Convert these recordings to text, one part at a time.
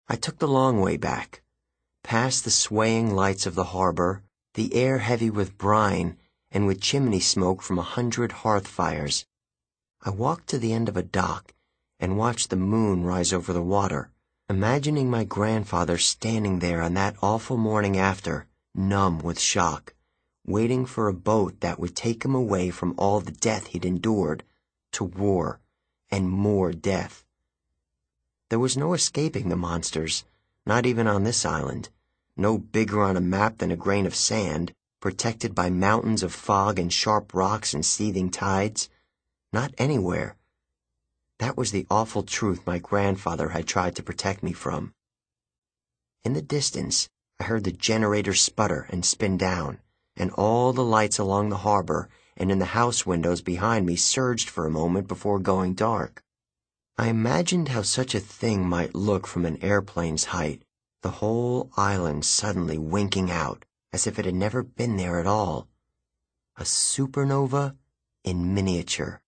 I took the long way back, past the swaying lights of the harbor, the air heavy with brine and with chimney smoke from 100 hearth fires. I walked to the end of a dock and watched the moon rise over the water, imagining my grandfather standing there on that awful morning after, numb with shock, waiting for a boat that would take him away from all the death he'd endured, to war and more death. There was no escaping the monsters, not even on this island, no bigger on a map than a grain of sand, protected by mountains of fog and sharp rocks and seething tides. Not anywhere. That was the awful truth my grandfather had tried to protect me from. In the distance, I heard the generator sputter and spin down, and all the lights along the harbor and in the house windows behind me surged for a moment before going dark. I imagined how such a thing might look from an airplane's height, the whole island suddenly winking out, as if it had never been there at all. A supernova in miniature.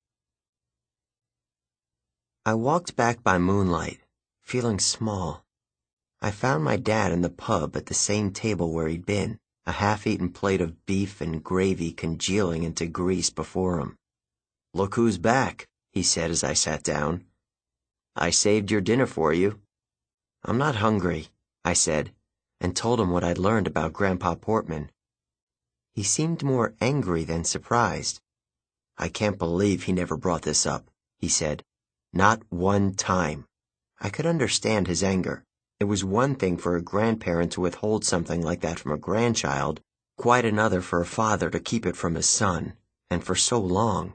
I walked back by moonlight, feeling small. I found my dad in the pub at the same table where he'd been, a half-eaten plate of beef and gravy congealing into grease before him. "Look who's back," he said as I sat down. "I saved your dinner for you." "I'm not hungry," I said, and told him what I'd learned about Grandpa Portman. He seemed more angry than surprised. "I can't believe he never brought this up," he said. "Not one time." I could understand his anger. It was one thing for a grandparent to withhold something like that from a grandchild, quite another for a father to keep it from his son, and for so long.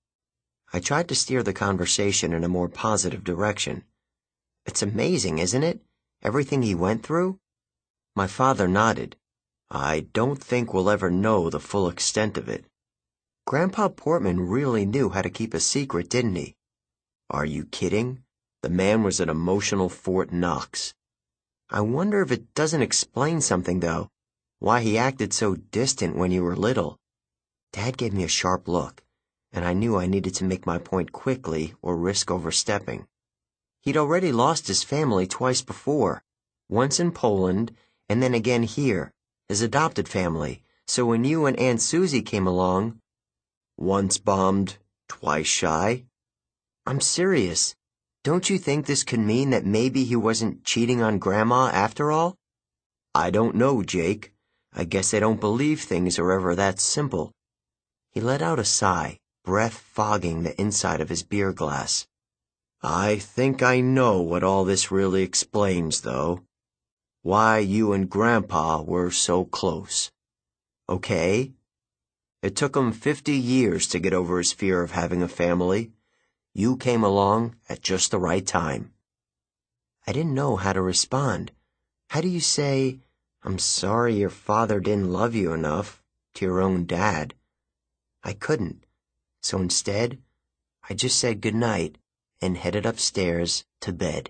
I tried to steer the conversation in a more positive direction. "It's amazing, isn't it? Everything he went through?" My father nodded. "I don't think we'll ever know the full extent of it." Grandpa Portman really knew how to keep a secret, didn't he? "Are you kidding? The man was an emotional Fort Knox." I wonder if it doesn't explain something, though, why he acted so distant when you were little. Dad gave me a sharp look, and I knew I needed to make my point quickly or risk overstepping. He'd already lost his family twice before, once in Poland and then again here, his adopted family, so when you and Aunt Susie came along— "Once bombed, twice shy." "I'm serious. Don't you think this could mean that maybe he wasn't cheating on Grandma after all?" "I don't know, Jake. I guess they don't believe things are ever that simple." He let out a sigh, breath fogging the inside of his beer glass. "I think I know what all this really explains, though. Why you and Grandpa were so close." "Okay." "It took him 50 years to get over his fear of having a family. You came along at just the right time." I didn't know how to respond. How do you say, "I'm sorry your father didn't love you enough," to your own dad? I couldn't. So instead, I just said goodnight and headed upstairs to bed.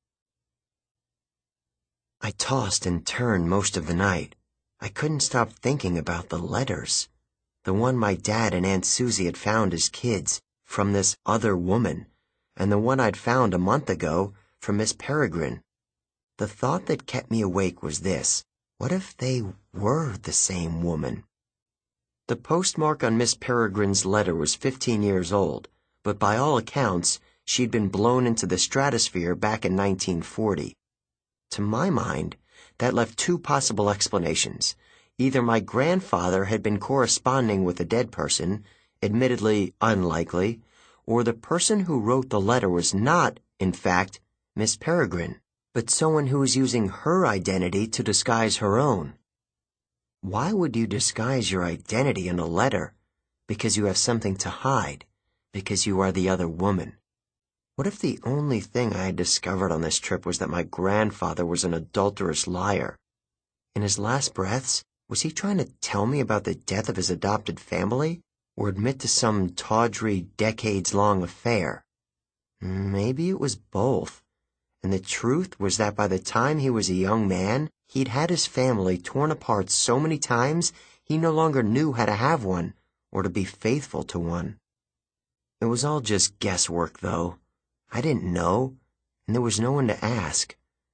I tossed and turned most of the night. I couldn't stop thinking about the letters. The one my dad and Aunt Susie had found as kids, from this other woman, and the one I'd found a month ago from Miss Peregrine. The thought that kept me awake was this: what if they were the same woman? The postmark on Miss Peregrine's letter was 15 years old, but by all accounts, she'd been blown into the stratosphere back in 1940. To my mind, that left two possible explanations. Either my grandfather had been corresponding with a dead person, admittedly unlikely, or the person who wrote the letter was not, in fact, Miss Peregrine, but someone who was using her identity to disguise her own. Why would you disguise your identity in a letter? Because you have something to hide, because you are the other woman. What if the only thing I had discovered on this trip was that my grandfather was an adulterous liar? In his last breaths, was he trying to tell me about the death of his adopted family, or admit to some tawdry, decades-long affair? Maybe it was both, and the truth was that by the time he was a young man, he'd had his family torn apart so many times he no longer knew how to have one, or to be faithful to one. It was all just guesswork, though. I didn't know, and there was no one to ask.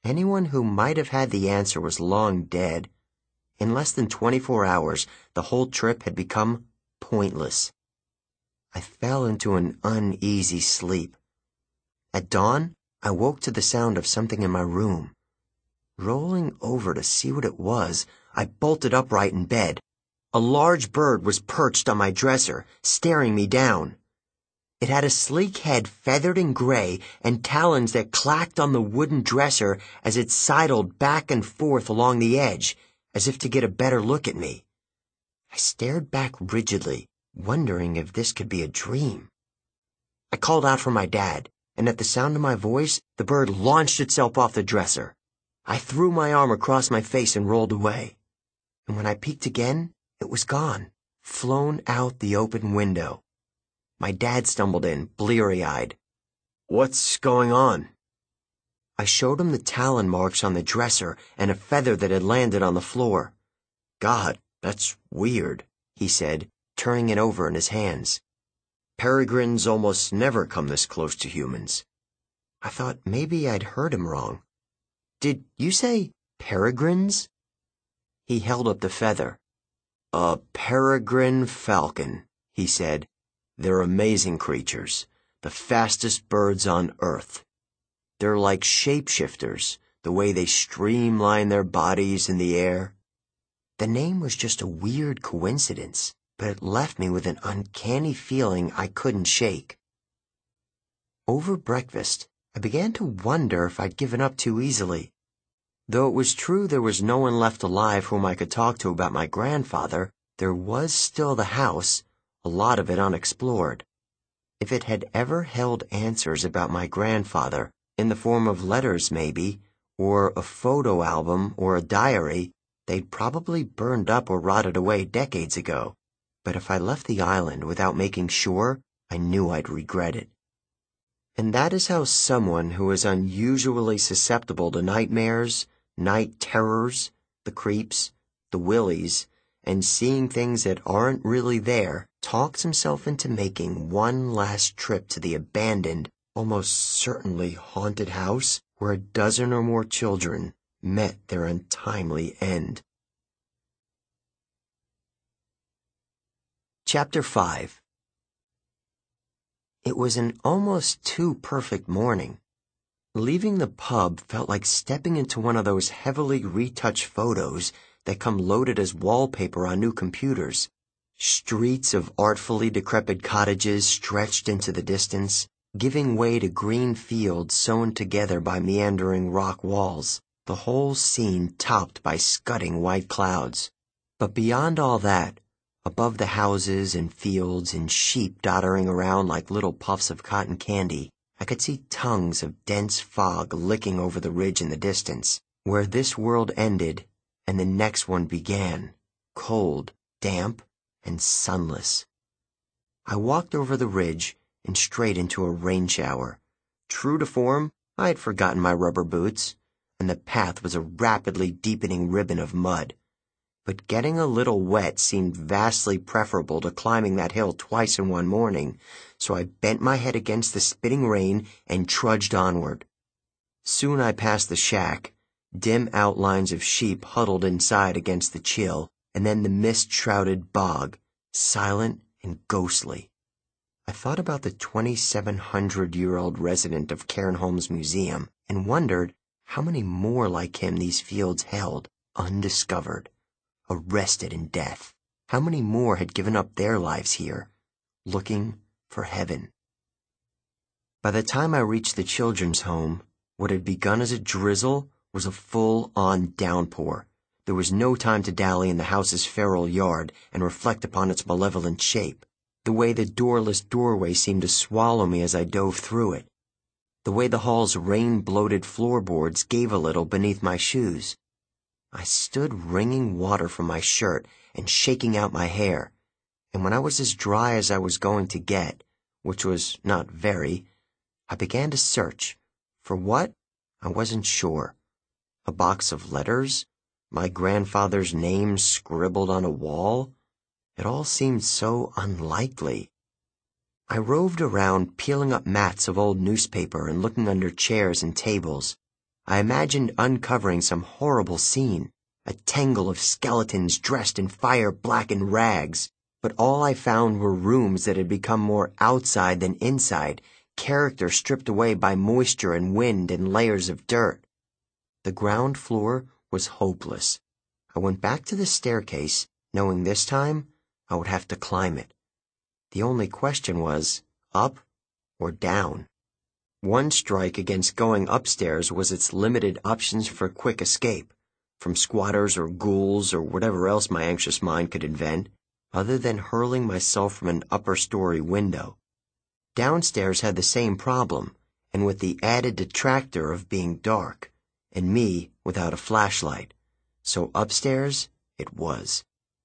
Anyone who might have had the answer was long dead. In less than 24 hours, the whole trip had become pointless. I fell into an uneasy sleep. At dawn, I woke to the sound of something in my room. Rolling over to see what it was, I bolted upright in bed. A large bird was perched on my dresser, staring me down. It had a sleek head feathered in gray and talons that clacked on the wooden dresser as it sidled back and forth along the edge, as if to get a better look at me. I stared back rigidly, wondering if this could be a dream. I called out for my dad, and at the sound of my voice, the bird launched itself off the dresser. I threw my arm across my face and rolled away. And when I peeked again, it was gone, flown out the open window. My dad stumbled in, bleary-eyed. "What's going on?" I showed him the talon marks on the dresser and a feather that had landed on the floor. "God, that's weird," he said, turning it over in his hands. "Peregrines almost never come this close to humans." I thought maybe I'd heard him wrong. "Did you say peregrines?" He held up the feather. "A peregrine falcon," he said. "They're amazing creatures, the fastest birds on Earth. They're like shapeshifters, the way they streamline their bodies in the air." The name was just a weird coincidence, but it left me with an uncanny feeling I couldn't shake. Over breakfast, I began to wonder if I'd given up too easily. Though it was true there was no one left alive whom I could talk to about my grandfather, there was still the house, a lot of it unexplored. If it had ever held answers about my grandfather, in the form of letters maybe, or a photo album or a diary, they'd probably burned up or rotted away decades ago. But if I left the island without making sure, I knew I'd regret it. And that is how someone who is unusually susceptible to nightmares, night terrors, the creeps, the willies, and seeing things that aren't really there, talks himself into making one last trip to the abandoned, almost certainly haunted house where a dozen or more children met their untimely end. Chapter 5. It was an almost too perfect morning. Leaving the pub felt like stepping into one of those heavily retouched photos that come loaded as wallpaper on new computers. Streets of artfully decrepit cottages stretched into the distance, giving way to green fields sewn together by meandering rock walls, the whole scene topped by scudding white clouds. But beyond all that, above the houses and fields and sheep doddering around like little puffs of cotton candy, I could see tongues of dense fog licking over the ridge in the distance, where this world ended and the next one began, cold, damp, and sunless. I walked over the ridge and straight into a rain shower. True to form, I had forgotten my rubber boots, and the path was a rapidly deepening ribbon of mud. But getting a little wet seemed vastly preferable to climbing that hill twice in one morning, so I bent my head against the spitting rain and trudged onward. Soon I passed the shack, dim outlines of sheep huddled inside against the chill, and then the mist-shrouded bog, silent and ghostly. I thought about the 2,700-year-old resident of Cairnholm's museum and wondered how many more like him these fields held, undiscovered, arrested in death. How many more had given up their lives here, looking for heaven? By the time I reached the children's home, what had begun as a drizzle was a full-on downpour. There was no time to dally in the house's feral yard and reflect upon its malevolent shape. The way the doorless doorway seemed to swallow me as I dove through it. The way the hall's rain-bloated floorboards gave a little beneath my shoes. I stood wringing water from my shirt and shaking out my hair, and when I was as dry as I was going to get, which was not very, I began to search. For what? I wasn't sure. A box of letters? My grandfather's name scribbled on a wall? It all seemed so unlikely. I roved around peeling up mats of old newspaper and looking under chairs and tables. I imagined uncovering some horrible scene, a tangle of skeletons dressed in fire-blackened rags. But all I found were rooms that had become more outside than inside, character stripped away by moisture and wind and layers of dirt. The ground floor was hopeless. I went back to the staircase, knowing this time I would have to climb it. The only question was, up or down? One strike against going upstairs was its limited options for quick escape, from squatters or ghouls or whatever else my anxious mind could invent, other than hurling myself from an upper-story window. Downstairs had the same problem, and with the added detractor of being dark, and me without a flashlight. So upstairs it was.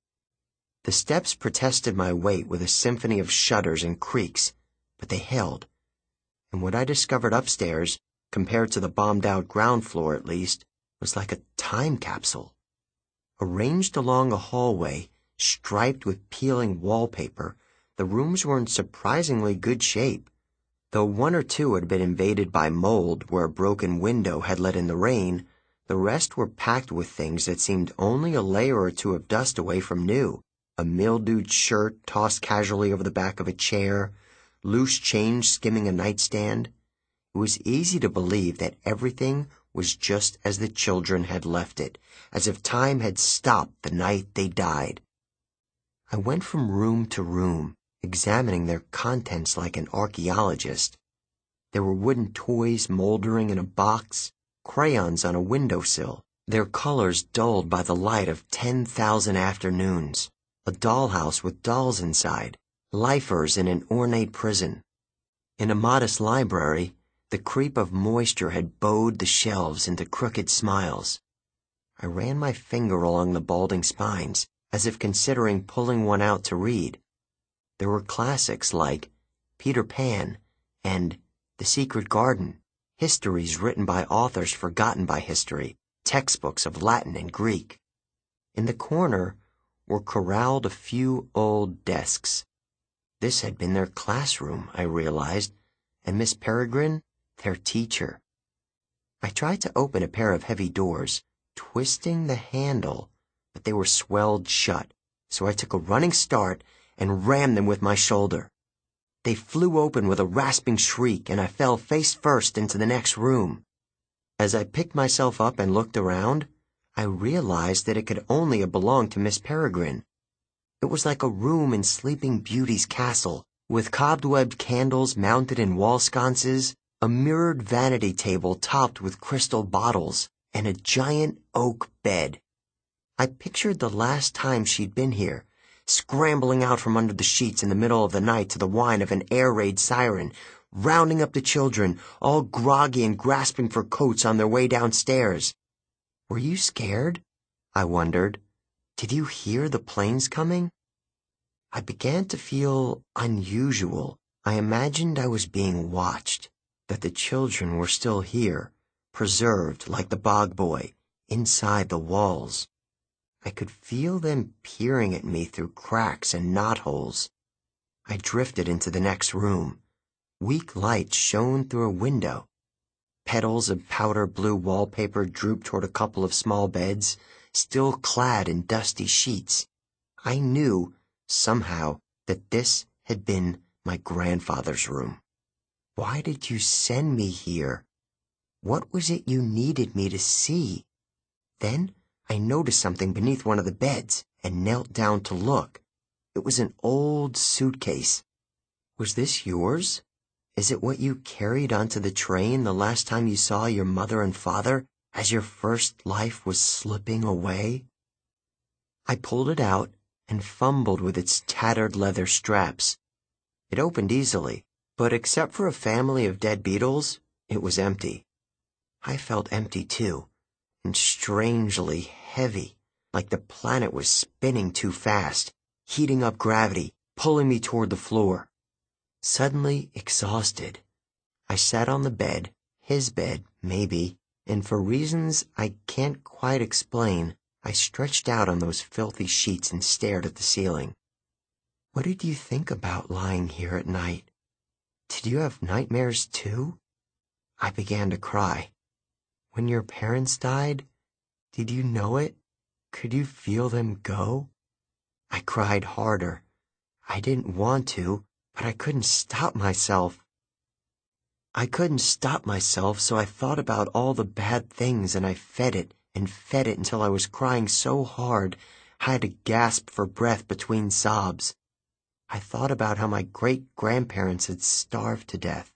The steps protested my weight with a symphony of shudders and creaks, but they held. And what I discovered upstairs, compared to the bombed-out ground floor at least, was like a time capsule. Arranged along a hallway, striped with peeling wallpaper, the rooms were in surprisingly good shape. Though one or two had been invaded by mold where a broken window had let in the rain, the rest were packed with things that seemed only a layer or two of dust away from new. A mildewed shirt tossed casually over the back of a chair, loose change skimming a nightstand. It was easy to believe that everything was just as the children had left it, as if time had stopped the night they died. I went from room to room, examining their contents like an archaeologist. There were wooden toys moldering in a box, crayons on a windowsill, their colors dulled by the light of 10,000 afternoons, a dollhouse with dolls inside, lifers in an ornate prison. In a modest library, the creep of moisture had bowed the shelves into crooked smiles. I ran my finger along the balding spines, as if considering pulling one out to read. There were classics like Peter Pan and The Secret Garden, histories written by authors forgotten by history, textbooks of Latin and Greek. In the corner were corralled a few old desks. This had been their classroom, I realized, and Miss Peregrine, their teacher. I tried to open a pair of heavy doors, twisting the handle, but they were swelled shut, so I took a running start and rammed them with my shoulder. They flew open with a rasping shriek, and I fell face first into the next room. As I picked myself up and looked around, I realized that it could only have belonged to Miss Peregrine. It was like a room in Sleeping Beauty's castle, with cobwebbed candles mounted in wall sconces, a mirrored vanity table topped with crystal bottles, and a giant oak bed. I pictured the last time she'd been here, scrambling out from under the sheets in the middle of the night to the whine of an air raid siren, rounding up the children, all groggy and grasping for coats on their way downstairs. Were you scared? I wondered. Did you hear the planes coming? I began to feel unusual. I imagined I was being watched, that the children were still here, preserved like the bog boy, inside the walls. I could feel them peering at me through cracks and knotholes. I drifted into the next room. Weak light shone through a window. Petals of powder blue wallpaper drooped toward a couple of small beds, still clad in dusty sheets. I knew, somehow, that this had been my grandfather's room. Why did you send me here? What was it you needed me to see? Then I noticed something beneath one of the beds and knelt down to look. It was an old suitcase. Was this yours? Is it what you carried onto the train the last time you saw your mother and father as your first life was slipping away? I pulled it out and fumbled with its tattered leather straps. It opened easily, but except for a family of dead beetles, it was empty. I felt empty too, and strangely heavy, like the planet was spinning too fast, heating up gravity, pulling me toward the floor. Suddenly exhausted, I sat on the bed, his bed, maybe, and for reasons I can't quite explain, I stretched out on those filthy sheets and stared at the ceiling. What did you think about lying here at night? Did you have nightmares too? I began to cry. When your parents died, did you know it? Could you feel them go? I cried harder. I didn't want to, but I couldn't stop myself. So I thought about all the bad things and I fed it until I was crying so hard I had to gasp for breath between sobs. I thought about how my great-grandparents had starved to death.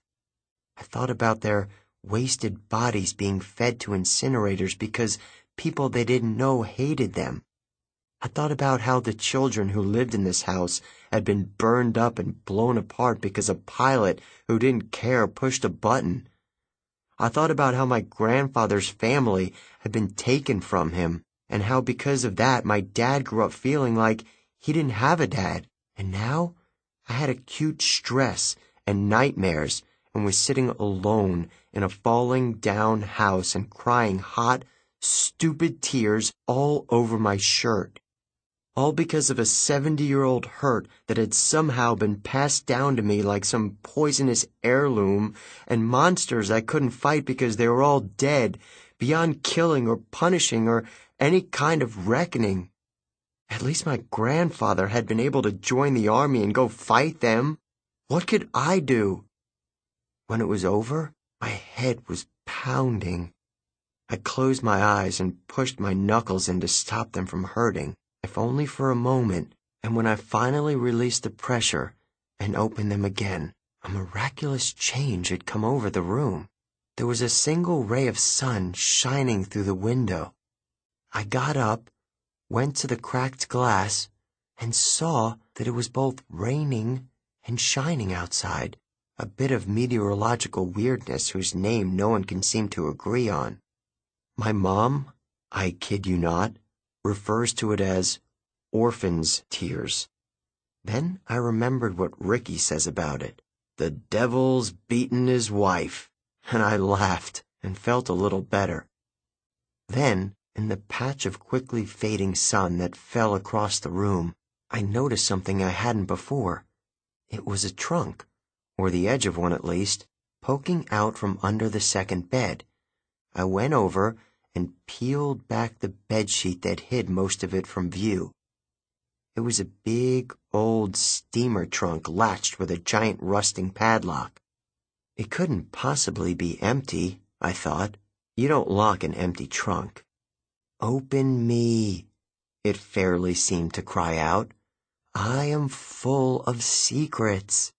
I thought about their wasted bodies being fed to incinerators because people they didn't know hated them. I thought about how the children who lived in this house had been burned up and blown apart because a pilot who didn't care pushed a button. I thought about how my grandfather's family had been taken from him, and how because of that my dad grew up feeling like he didn't have a dad. And now I had acute stress and nightmares and was sitting alone in a falling down house and crying hot, stupid tears all over my shirt. All because of a 70-year-old hurt that had somehow been passed down to me like some poisonous heirloom, and monsters I couldn't fight because they were all dead, beyond killing or punishing or any kind of reckoning. At least my grandfather had been able to join the army and go fight them. What could I do? When it was over, my head was pounding. I closed my eyes and pushed my knuckles in to stop them from hurting, if only for a moment, and when I finally released the pressure and opened them again, a miraculous change had come over the room. There was a single ray of sun shining through the window. I got up, went to the cracked glass, and saw that it was both raining and shining outside, a bit of meteorological weirdness whose name no one can seem to agree on. My mom, I kid you not, refers to it as orphan's tears. Then I remembered what Ricky says about it. The devil's beaten his wife. And I laughed and felt a little better. Then, in the patch of quickly fading sun that fell across the room, I noticed something I hadn't before. It was a trunk, or the edge of one at least, poking out from under the second bed. I went over and peeled back the bedsheet that hid most of it from view. It was a big, old steamer trunk latched with a giant rusting padlock. It couldn't possibly be empty, I thought. You don't lock an empty trunk. Open me, it fairly seemed to cry out. I am full of secrets.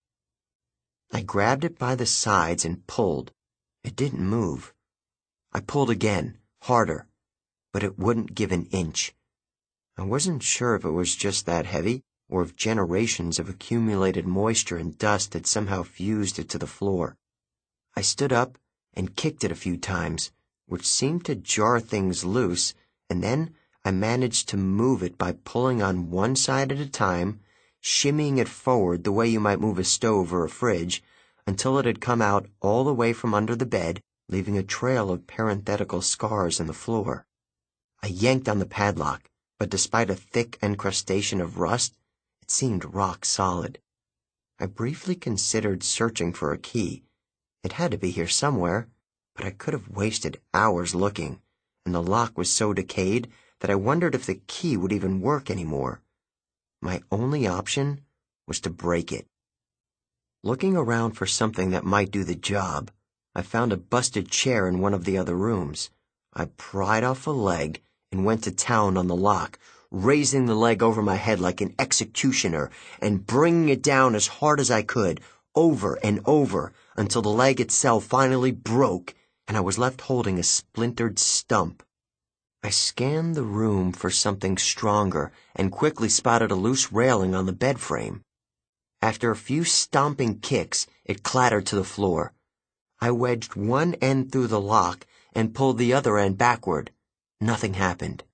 I grabbed it by the sides and pulled. It didn't move. I pulled again, harder, but it wouldn't give an inch. I wasn't sure if it was just that heavy, or if generations of accumulated moisture and dust had somehow fused it to the floor. I stood up and kicked it a few times, which seemed to jar things loose, and then I managed to move it by pulling on one side at a time, shimmying it forward the way you might move a stove or a fridge, until it had come out all the way from under the bed, leaving a trail of parenthetical scars in the floor. I yanked on the padlock, but despite a thick encrustation of rust, it seemed rock solid. I briefly considered searching for a key. It had to be here somewhere, but I could have wasted hours looking, and the lock was so decayed that I wondered if the key would even work anymore. My only option was to break it. Looking around for something that might do the job, I found a busted chair in one of the other rooms. I pried off a leg and went to town on the lock, raising the leg over my head like an executioner and bringing it down as hard as I could, over and over, until the leg itself finally broke and I was left holding a splintered stump. I scanned the room for something stronger and quickly spotted a loose railing on the bed frame. After a few stomping kicks, it clattered to the floor. I wedged one end through the lock and pulled the other end backward. Nothing happened.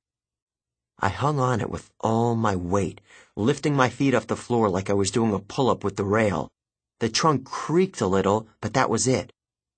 I hung on it with all my weight, lifting my feet off the floor like I was doing a pull-up with the rail. The trunk creaked a little, but that was it.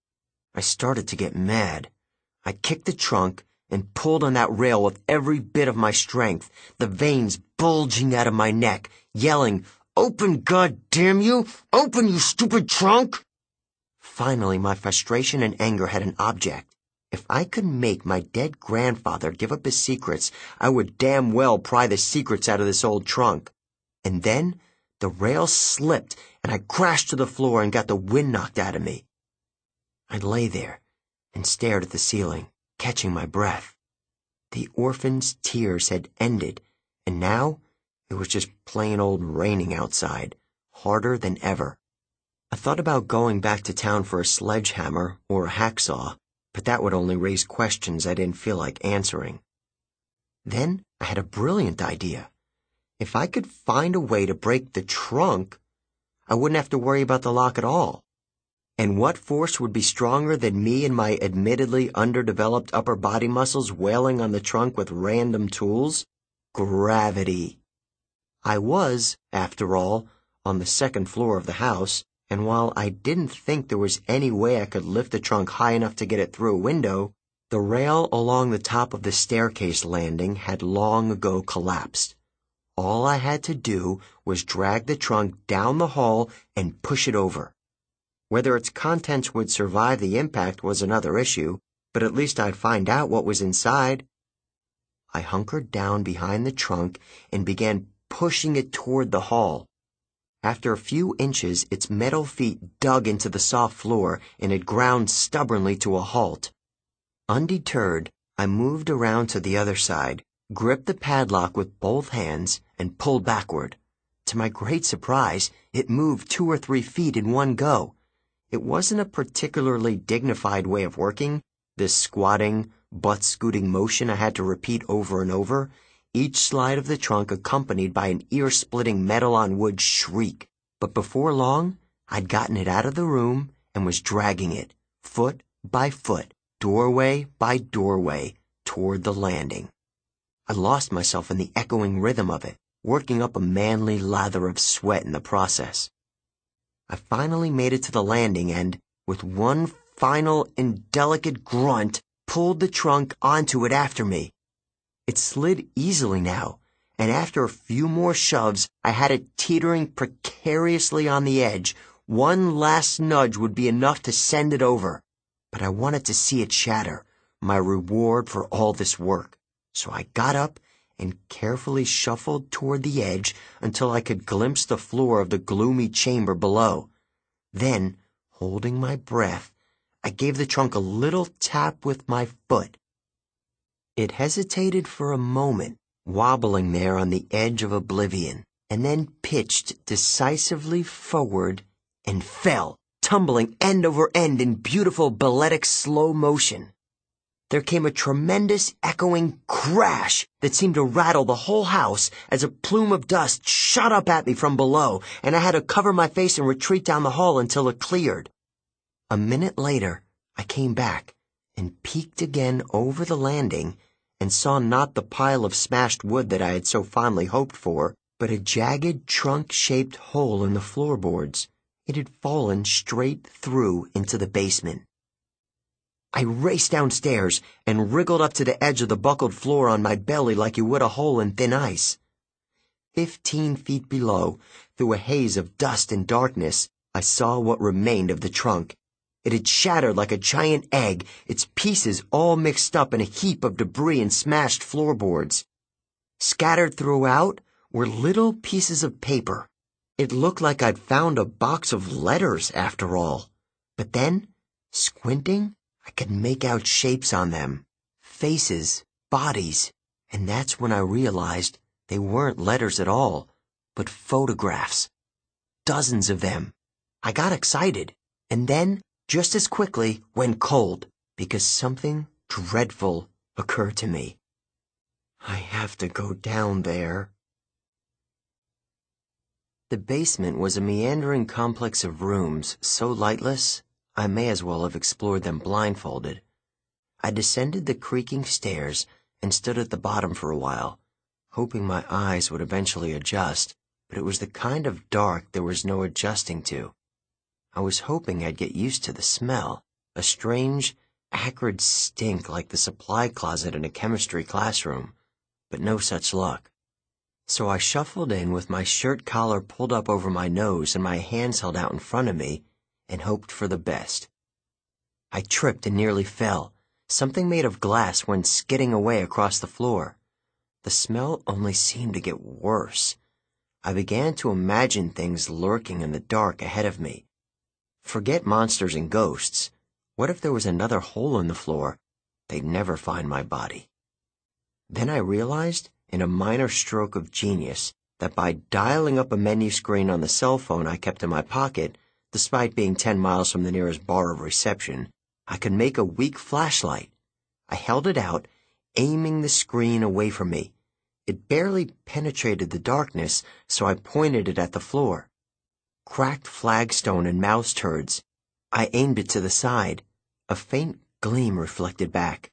I started to get mad. I kicked the trunk and pulled on that rail with every bit of my strength, the veins bulging out of my neck, yelling, "Open, goddamn you! Open, you stupid trunk!" Finally, my frustration and anger had an object. If I could make my dead grandfather give up his secrets, I would damn well pry the secrets out of this old trunk. And then the rail slipped, and I crashed to the floor and got the wind knocked out of me. I lay there and stared at the ceiling, catching my breath. The orphan's tears had ended, and now it was just plain old raining outside, harder than ever. I thought about going back to town for a sledgehammer or a hacksaw, but that would only raise questions I didn't feel like answering. Then I had a brilliant idea. If I could find a way to break the trunk, I wouldn't have to worry about the lock at all. And what force would be stronger than me and my admittedly underdeveloped upper body muscles wailing on the trunk with random tools? Gravity. I was, after all, on the second floor of the house, and while I didn't think there was any way I could lift the trunk high enough to get it through a window, the rail along the top of the staircase landing had long ago collapsed. All I had to do was drag the trunk down the hall and push it over. Whether its contents would survive the impact was another issue, but at least I'd find out what was inside. I hunkered down behind the trunk and began pushing it toward the hall. After a few inches, its metal feet dug into the soft floor and it ground stubbornly to a halt. Undeterred, I moved around to the other side, gripped the padlock with both hands, and pulled backward. To my great surprise, it moved 2 or 3 feet in one go. It wasn't a particularly dignified way of working, this squatting, butt-scooting motion I had to repeat over and over, each slide of the trunk accompanied by an ear-splitting metal-on-wood shriek. But before long, I'd gotten it out of the room and was dragging it, foot by foot, doorway by doorway, toward the landing. I lost myself in the echoing rhythm of it, working up a manly lather of sweat in the process. I finally made it to the landing and, with one final indelicate grunt, pulled the trunk onto it after me. It slid easily now, and after a few more shoves, I had it teetering precariously on the edge. One last nudge would be enough to send it over. But I wanted to see it shatter, my reward for all this work. So I got up and carefully shuffled toward the edge until I could glimpse the floor of the gloomy chamber below. Then, holding my breath, I gave the trunk a little tap with my foot. It hesitated for a moment, wobbling there on the edge of oblivion, and then pitched decisively forward and fell, tumbling end over end in beautiful balletic slow motion. There came a tremendous echoing crash that seemed to rattle the whole house as a plume of dust shot up at me from below, and I had to cover my face and retreat down the hall until it cleared. A minute later, I came back and peeked again over the landing and saw not the pile of smashed wood that I had so fondly hoped for, but a jagged trunk-shaped hole in the floorboards. It had fallen straight through into the basement. I raced downstairs and wriggled up to the edge of the buckled floor on my belly like you would a hole in thin ice. 15 feet below, through a haze of dust and darkness, I saw what remained of the trunk. It had shattered like a giant egg, its pieces all mixed up in a heap of debris and smashed floorboards. Scattered throughout were little pieces of paper. It looked like I'd found a box of letters after all. But then, squinting, I could make out shapes on them. Faces, bodies, and that's when I realized they weren't letters at all, but photographs. Dozens of them. I got excited, and then, just as quickly, went cold, because something dreadful occurred to me. I have to go down there. The basement was a meandering complex of rooms so lightless, I may as well have explored them blindfolded. I descended the creaking stairs and stood at the bottom for a while, hoping my eyes would eventually adjust, but it was the kind of dark there was no adjusting to. I was hoping I'd get used to the smell, a strange, acrid stink like the supply closet in a chemistry classroom, but no such luck. So I shuffled in with my shirt collar pulled up over my nose and my hands held out in front of me, and hoped for the best. I tripped and nearly fell, Something made of glass went skidding away across the floor. The smell only seemed to get worse. I began to imagine things lurking in the dark ahead of me. Forget monsters and ghosts. What if there was another hole in the floor? They'd never find my body. Then I realized, in a minor stroke of genius, that by dialing up a menu screen on the cell phone I kept in my pocket, despite being 10 miles from the nearest bar of reception, I could make a weak flashlight. I held it out, aiming the screen away from me. It barely penetrated the darkness, so I pointed it at the floor. Cracked flagstone and mouse turds. I aimed it to the side. A faint gleam reflected back.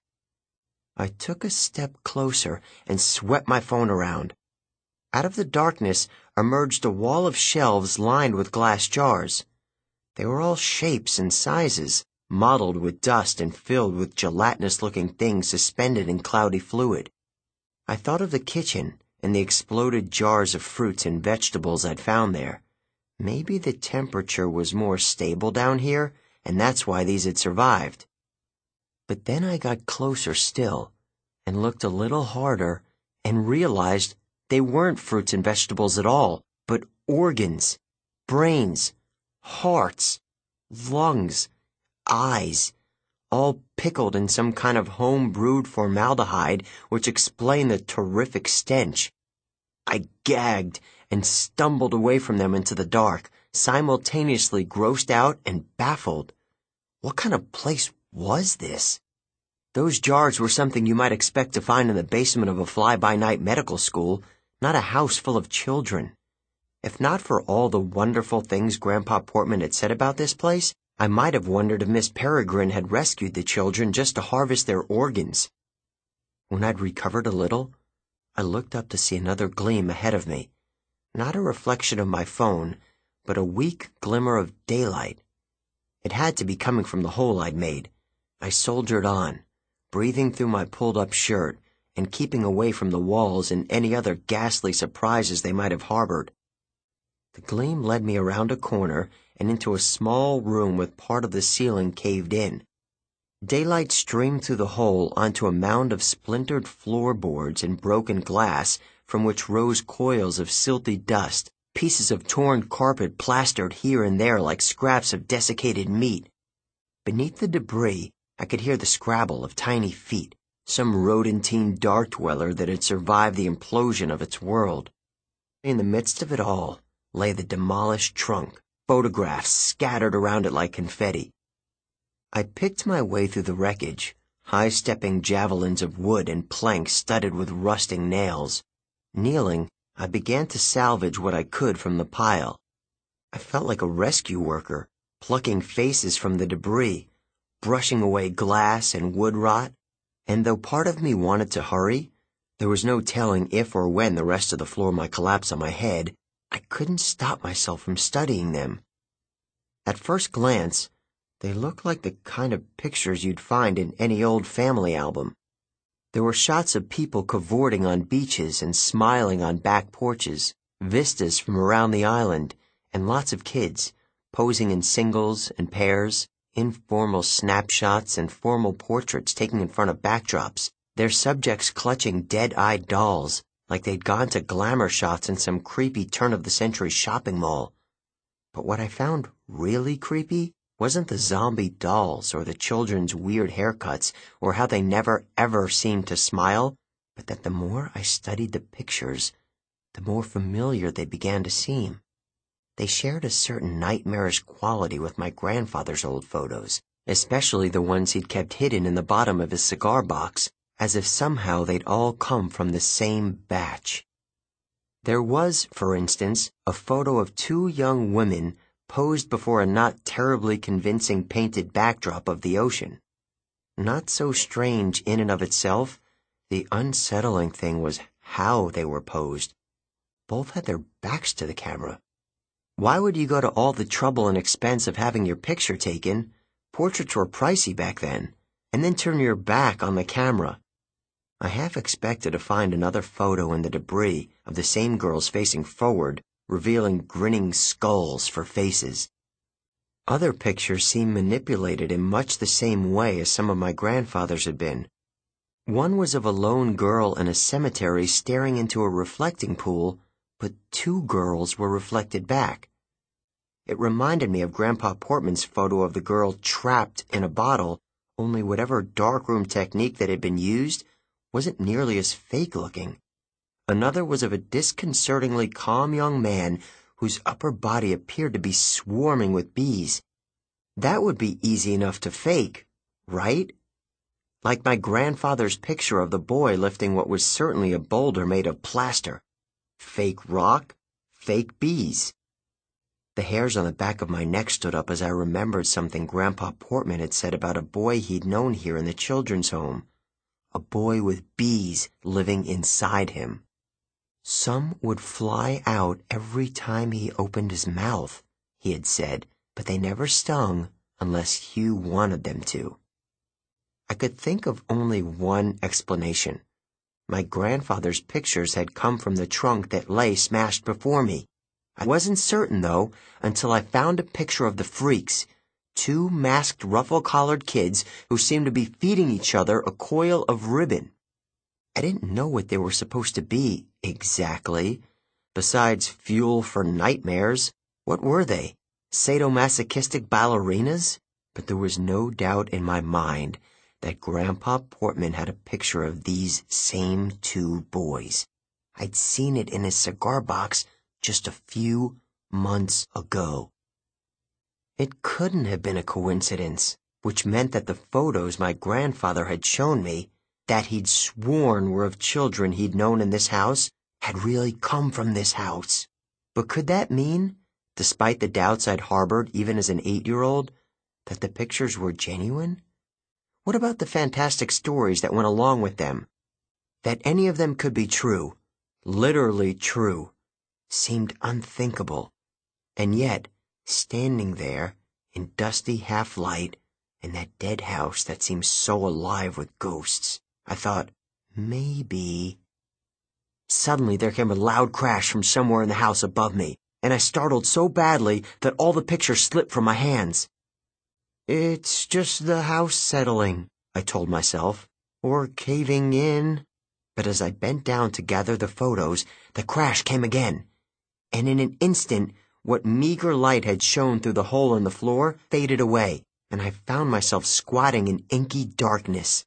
I took a step closer and swept my phone around. Out of the darkness emerged a wall of shelves lined with glass jars. They were all shapes and sizes, mottled with dust and filled with gelatinous-looking things suspended in cloudy fluid. I thought of the kitchen and the exploded jars of fruits and vegetables I'd found there. Maybe the temperature was more stable down here, and that's why these had survived. But then I got closer still and looked a little harder and realized they weren't fruits and vegetables at all, but organs, brains, hearts, lungs, eyes, all pickled in some kind of home-brewed formaldehyde which explained the terrific stench. I gagged and stumbled away from them into the dark, simultaneously grossed out and baffled. What kind of place was this? Those jars were something you might expect to find in the basement of a fly-by-night medical school, not a house full of children. If not for all the wonderful things Grandpa Portman had said about this place, I might have wondered if Miss Peregrine had rescued the children just to harvest their organs. When I'd recovered a little, I looked up to see another gleam ahead of me. Not a reflection of my phone, but a weak glimmer of daylight. It had to be coming from the hole I'd made. I soldiered on, breathing through my pulled-up shirt and keeping away from the walls and any other ghastly surprises they might have harbored. The gleam led me around a corner and into a small room with part of the ceiling caved in. Daylight streamed through the hole onto a mound of splintered floorboards and broken glass from which rose coils of silty dust, pieces of torn carpet plastered here and there like scraps of desiccated meat. Beneath the debris, I could hear the scrabble of tiny feet, some rodentine dark dweller that had survived the implosion of its world. In the midst of it all lay the demolished trunk, photographs scattered around it like confetti. I picked my way through the wreckage, high-stepping javelins of wood and planks studded with rusting nails. Kneeling, I began to salvage what I could from the pile. I felt like a rescue worker, plucking faces from the debris, brushing away glass and wood rot, and though part of me wanted to hurry, there was no telling if or when the rest of the floor might collapse on my head. I couldn't stop myself from studying them. At first glance, they looked like the kind of pictures you'd find in any old family album. There were shots of people cavorting on beaches and smiling on back porches, vistas from around the island, and lots of kids, posing in singles and pairs, informal snapshots and formal portraits taken in front of backdrops, their subjects clutching dead-eyed dolls, like they'd gone to glamour shots in some creepy turn-of-the-century shopping mall. But what I found really creepy wasn't the zombie dolls or the children's weird haircuts or how they never ever seemed to smile, but that the more I studied the pictures, the more familiar they began to seem. They shared a certain nightmarish quality with my grandfather's old photos, especially the ones he'd kept hidden in the bottom of his cigar box, as if somehow they'd all come from the same batch. There was, for instance, a photo of two young women posed before a not terribly convincing painted backdrop of the ocean. Not so strange in and of itself, the unsettling thing was how they were posed. Both had their backs to the camera. Why would you go to all the trouble and expense of having your picture taken, portraits were pricey back then, and then turn your back on the camera? I half expected to find another photo in the debris of the same girls facing forward, revealing grinning skulls for faces. Other pictures seemed manipulated in much the same way as some of my grandfather's had been. One was of a lone girl in a cemetery staring into a reflecting pool, but two girls were reflected back. It reminded me of Grandpa Portman's photo of the girl trapped in a bottle, only whatever darkroom technique that had been used wasn't nearly as fake-looking. Another was of a disconcertingly calm young man whose upper body appeared to be swarming with bees. That would be easy enough to fake, right? Like my grandfather's picture of the boy lifting what was certainly a boulder made of plaster. Fake rock, fake bees. The hairs on the back of my neck stood up as I remembered something Grandpa Portman had said about a boy he'd known here in the children's home. A boy with bees living inside him. Some would fly out every time he opened his mouth, he had said, but they never stung unless Hugh wanted them to. I could think of only one explanation. My grandfather's pictures had come from the trunk that lay smashed before me. I wasn't certain, though, until I found a picture of the freaks, two masked ruffle-collared kids who seemed to be feeding each other a coil of ribbon. I didn't know what they were supposed to be, exactly. Besides fuel for nightmares, what were they? Sadomasochistic ballerinas? But there was no doubt in my mind that Grandpa Portman had a picture of these same two boys. I'd seen it in his cigar box just a few months ago. It couldn't have been a coincidence, which meant that the photos my grandfather had shown me, that he'd sworn were of children he'd known in this house, had really come from this house. But could that mean, despite the doubts I'd harbored even as an 8-year-old, that the pictures were genuine? What about the fantastic stories that went along with them? That any of them could be true, literally true, seemed unthinkable. And yet, standing there, in dusty half-light, in that dead house that seemed so alive with ghosts, I thought, maybe. Suddenly there came a loud crash from somewhere in the house above me, and I startled so badly that all the pictures slipped from my hands. It's just the house settling, I told myself, or caving in. But as I bent down to gather the photos, the crash came again, and in an instant, what meager light had shone through the hole in the floor faded away, and I found myself squatting in inky darkness.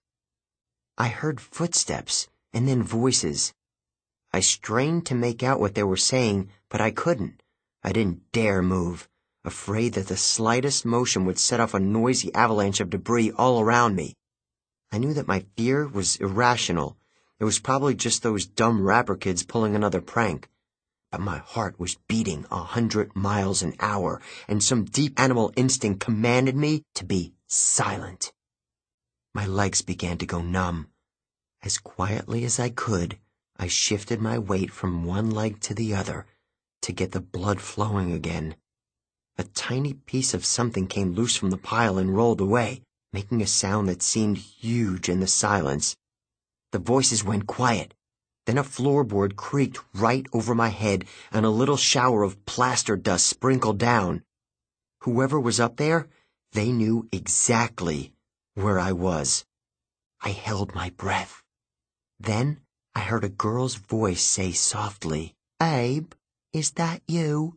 I heard footsteps, and then voices. I strained to make out what they were saying, but I couldn't. I didn't dare move, afraid that the slightest motion would set off a noisy avalanche of debris all around me. I knew that my fear was irrational. It was probably just those dumb rapper kids pulling another prank. But my heart was beating 100 miles an hour, and some deep animal instinct commanded me to be silent. My legs began to go numb. As quietly as I could, I shifted my weight from one leg to the other to get the blood flowing again. A tiny piece of something came loose from the pile and rolled away, making a sound that seemed huge in the silence. The voices went quiet. Then a floorboard creaked right over my head, and a little shower of plaster dust sprinkled down. Whoever was up there, they knew exactly where I was. I held my breath. Then I heard a girl's voice say softly, "Abe, is that you?"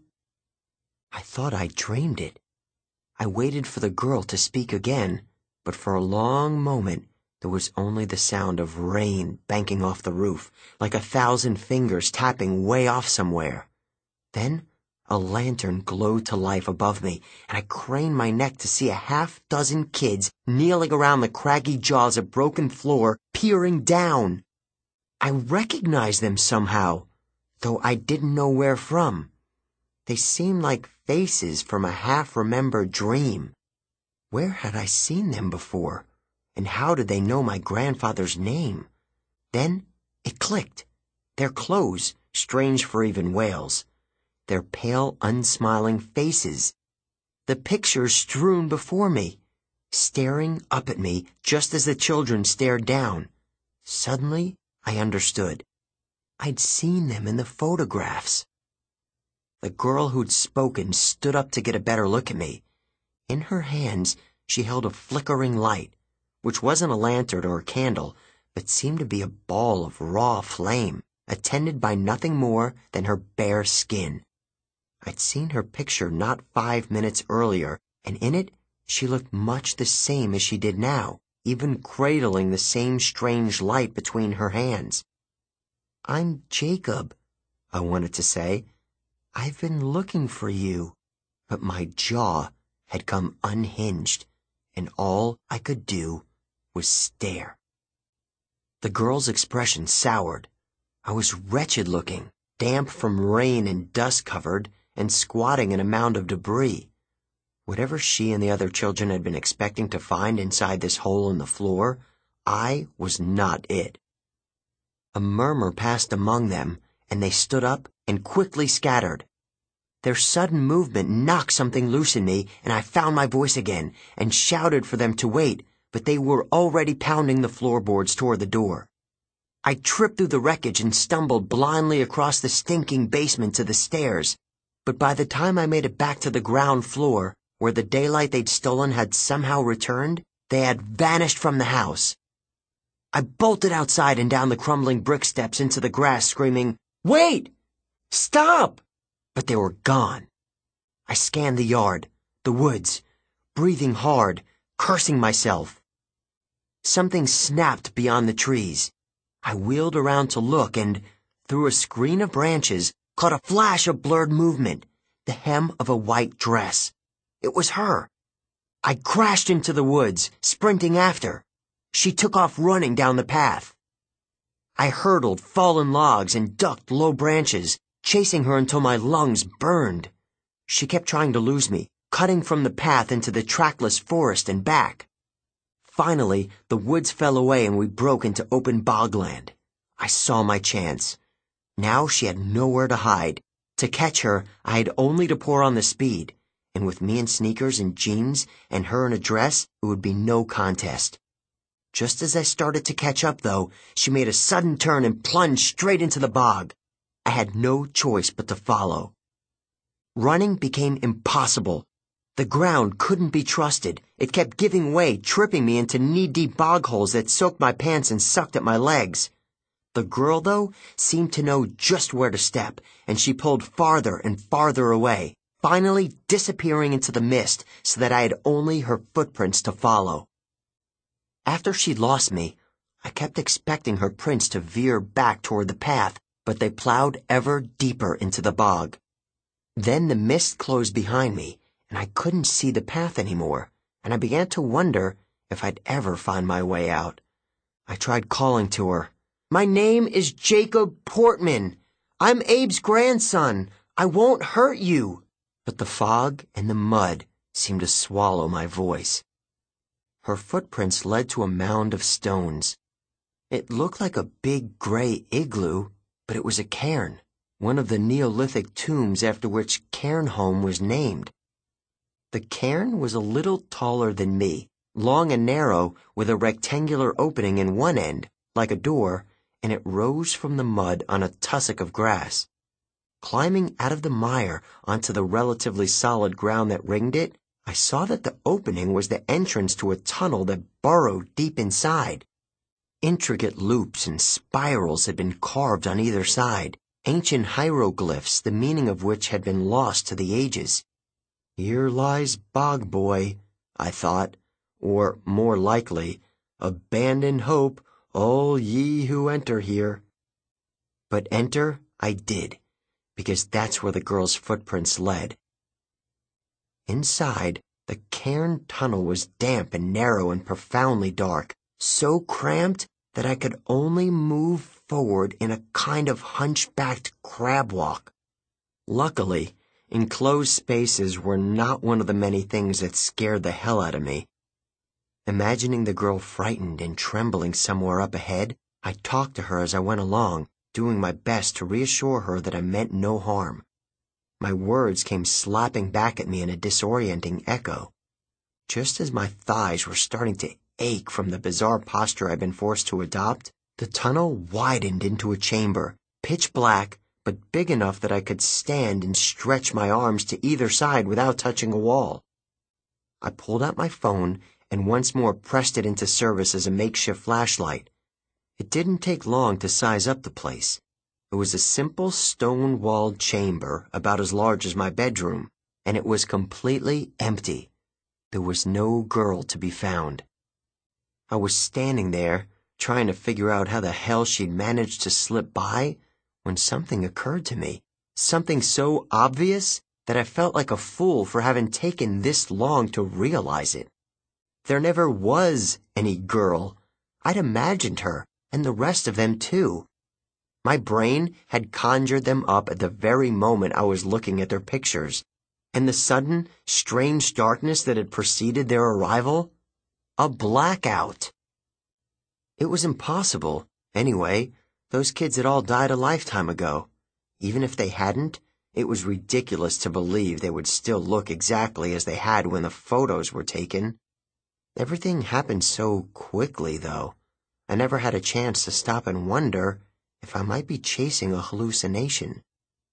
I thought I dreamed it. I waited for the girl to speak again, but for a long moment there was only the sound of rain banking off the roof, like 1,000 fingers tapping way off somewhere. Then a lantern glowed to life above me, and I craned my neck to see a half-dozen kids kneeling around the craggy jaws of broken floor, peering down. I recognized them somehow, though I didn't know where from. They seemed like faces from a half-remembered dream. Where had I seen them before? And how did they know my grandfather's name? Then it clicked. Their clothes, strange for even whales. Their pale, unsmiling faces. The pictures strewn before me, staring up at me just as the children stared down. Suddenly, I understood. I'd seen them in the photographs. The girl who'd spoken stood up to get a better look at me. In her hands, she held a flickering light, which wasn't a lantern or a candle, but seemed to be a ball of raw flame, attended by nothing more than her bare skin. I'd seen her picture not 5 minutes earlier, and in it, she looked much the same as she did now, even cradling the same strange light between her hands. "I'm Jacob," I wanted to say. "I've been looking for you." But my jaw had come unhinged, and all I could do was stare. The girl's expression soured. I was wretched looking, damp from rain and dust covered, and squatting in a mound of debris. Whatever she and the other children had been expecting to find inside this hole in the floor, I was not it. A murmur passed among them, and they stood up and quickly scattered. Their sudden movement knocked something loose in me, and I found my voice again, and shouted for them to wait, but they were already pounding the floorboards toward the door. I tripped through the wreckage and stumbled blindly across the stinking basement to the stairs, but by the time I made it back to the ground floor, where the daylight they'd stolen had somehow returned, they had vanished from the house. I bolted outside and down the crumbling brick steps into the grass, screaming, "Wait! Stop!" But they were gone. I scanned the yard, the woods, breathing hard, cursing myself. Something snapped beyond the trees. I wheeled around to look and, through a screen of branches, caught a flash of blurred movement, the hem of a white dress. It was her. I crashed into the woods, sprinting after. She took off running down the path. I hurdled fallen logs and ducked low branches, chasing her until my lungs burned. She kept trying to lose me, cutting from the path into the trackless forest and back. Finally, the woods fell away and we broke into open bogland. I saw my chance. Now she had nowhere to hide. To catch her, I had only to pour on the speed, and with me in sneakers and jeans and her in a dress, it would be no contest. Just as I started to catch up, though, she made a sudden turn and plunged straight into the bog. I had no choice but to follow. Running became impossible. The ground couldn't be trusted. It kept giving way, tripping me into knee-deep bog holes that soaked my pants and sucked at my legs. The girl, though, seemed to know just where to step, and she pulled farther and farther away, finally disappearing into the mist so that I had only her footprints to follow. After she'd lost me, I kept expecting her prints to veer back toward the path, but they plowed ever deeper into the bog. Then the mist closed behind me, and I couldn't see the path anymore, and I began to wonder if I'd ever find my way out. I tried calling to her. "My name is Jacob Portman. I'm Abe's grandson. I won't hurt you." But the fog and the mud seemed to swallow my voice. Her footprints led to a mound of stones. It looked like a big gray igloo, but it was a cairn, one of the Neolithic tombs after which Cairnholm was named. The cairn was a little taller than me, long and narrow, with a rectangular opening in one end, like a door, and it rose from the mud on a tussock of grass. Climbing out of the mire onto the relatively solid ground that ringed it, I saw that the opening was the entrance to a tunnel that burrowed deep inside. Intricate loops and spirals had been carved on either side, ancient hieroglyphs the meaning of which had been lost to the ages. "Here lies Bog Boy," I thought, or, more likely, "Abandon hope, all ye who enter here." But enter I did, because that's where the girl's footprints led. Inside, the cairn tunnel was damp and narrow and profoundly dark, so cramped that I could only move forward in a kind of hunchbacked crab walk. Luckily, enclosed spaces were not one of the many things that scared the hell out of me. Imagining the girl frightened and trembling somewhere up ahead, I talked to her as I went along, doing my best to reassure her that I meant no harm. My words came slapping back at me in a disorienting echo. Just as my thighs were starting to ache from the bizarre posture I'd been forced to adopt, the tunnel widened into a chamber, pitch black, but big enough that I could stand and stretch my arms to either side without touching a wall. I pulled out my phone and once more pressed it into service as a makeshift flashlight. It didn't take long to size up the place. It was a simple stone-walled chamber about as large as my bedroom, and it was completely empty. There was no girl to be found. I was standing there, trying to figure out how the hell she'd managed to slip by, when something occurred to me. Something so obvious that I felt like a fool for having taken this long to realize it. There never was any girl. I'd imagined her, and the rest of them too. My brain had conjured them up at the very moment I was looking at their pictures, and the sudden, strange darkness that had preceded their arrival? A blackout. It was impossible. Anyway, those kids had all died a lifetime ago. Even if they hadn't, it was ridiculous to believe they would still look exactly as they had when the photos were taken. Everything happened so quickly, though. I never had a chance to stop and wonder if I might be chasing a hallucination.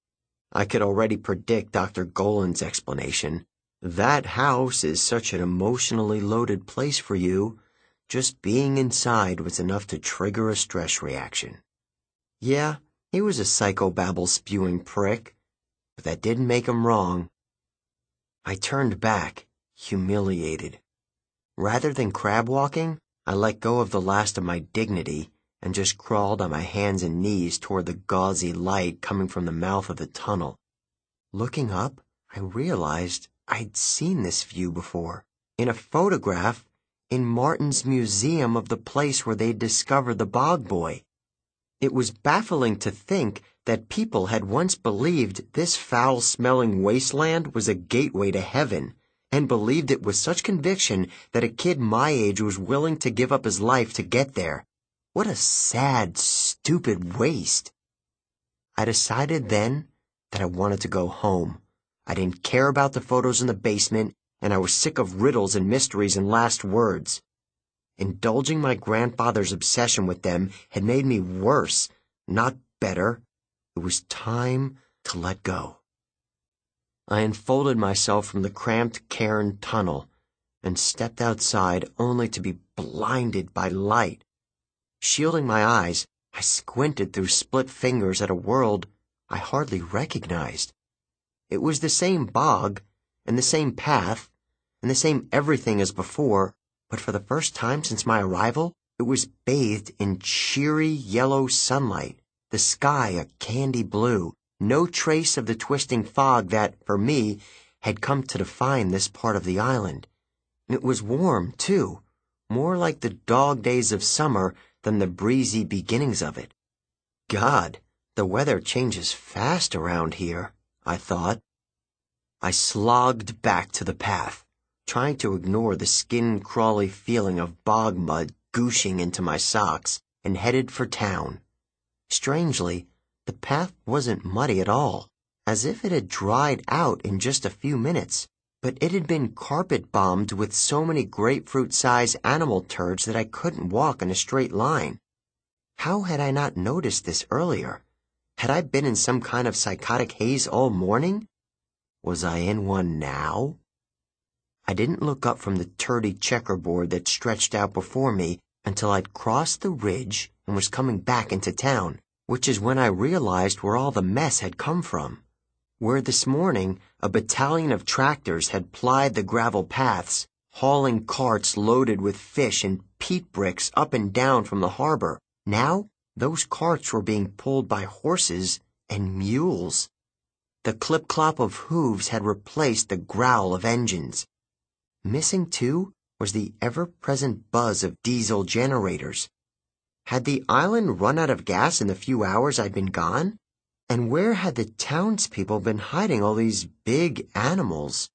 I could already predict Dr. Golan's explanation. That house is such an emotionally loaded place for you. Just being inside was enough to trigger a stress reaction. Yeah, he was a psychobabble-spewing prick, but that didn't make him wrong. I turned back, humiliated. Rather than crab walking, I let go of the last of my dignity and just crawled on my hands and knees toward the gauzy light coming from the mouth of the tunnel. Looking up, I realized I'd seen this view before, in a photograph in Martin's museum of the place where they'd discovered the Bog Boy. It was baffling to think that people had once believed this foul-smelling wasteland was a gateway to heaven, and believed it with such conviction that a kid my age was willing to give up his life to get there. What a sad, stupid waste. I decided then that I wanted to go home. I didn't care about the photos in the basement, and I was sick of riddles and mysteries and last words. Indulging my grandfather's obsession with them had made me worse, not better. It was time to let go. I unfolded myself from the cramped cairn tunnel and stepped outside only to be blinded by light. Shielding my eyes, I squinted through split fingers at a world I hardly recognized. It was the same bog, and the same path, and the same everything as before, but for the first time since my arrival, it was bathed in cheery yellow sunlight, the sky a candy blue, no trace of the twisting fog that, for me, had come to define this part of the island. It was warm, too, more like the dog days of summer than the breezy beginnings of it. God, the weather changes fast around here, I thought. I slogged back to the path, trying to ignore the skin-crawly feeling of bog mud gooshing into my socks, and headed for town. Strangely, the path wasn't muddy at all, as if it had dried out in just a few minutes, but it had been carpet-bombed with so many grapefruit-sized animal turds that I couldn't walk in a straight line. How had I not noticed this earlier? Had I been in some kind of psychotic haze all morning? Was I in one now? I didn't look up from the turdy checkerboard that stretched out before me until I'd crossed the ridge and was coming back into town, which is when I realized where all the mess had come from. Where this morning a battalion of tractors had plied the gravel paths, hauling carts loaded with fish and peat bricks up and down from the harbor. Now, those carts were being pulled by horses and mules. The clip-clop of hooves had replaced the growl of engines. Missing, too, was the ever-present buzz of diesel generators. Had the island run out of gas in the few hours I'd been gone? And where had the townspeople been hiding all these big animals?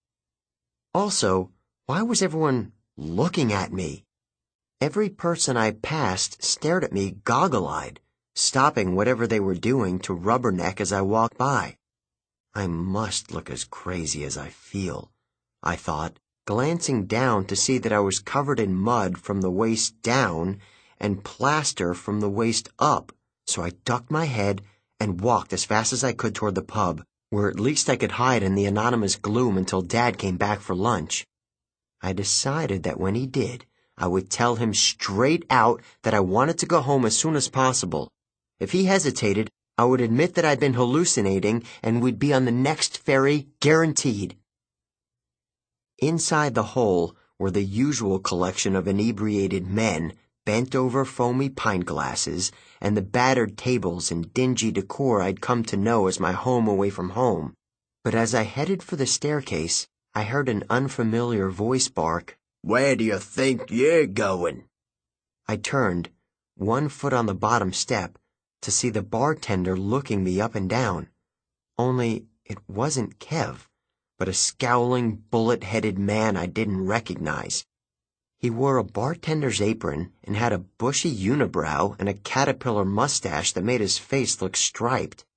Also, why was everyone looking at me? Every person I passed stared at me goggle-eyed, stopping whatever they were doing to rubberneck as I walked by. I must look as crazy as I feel, I thought, glancing down to see that I was covered in mud from the waist down and plaster from the waist up, so I ducked my head and walked as fast as I could toward the pub, where at least I could hide in the anonymous gloom until Dad came back for lunch. I decided that when he did, I would tell him straight out that I wanted to go home as soon as possible. If he hesitated, I would admit that I'd been hallucinating and we'd be on the next ferry, guaranteed. Inside the hole were the usual collection of inebriated men, bent over foamy pint glasses, and the battered tables and dingy decor I'd come to know as my home away from home. But as I headed for the staircase, I heard an unfamiliar voice bark, "Where do you think you're going?" I turned, 1 foot on the bottom step, to see the bartender looking me up and down. Only it wasn't Kev, but a scowling, bullet-headed man I didn't recognize. He wore a bartender's apron and had a bushy unibrow and a caterpillar mustache that made his face look striped.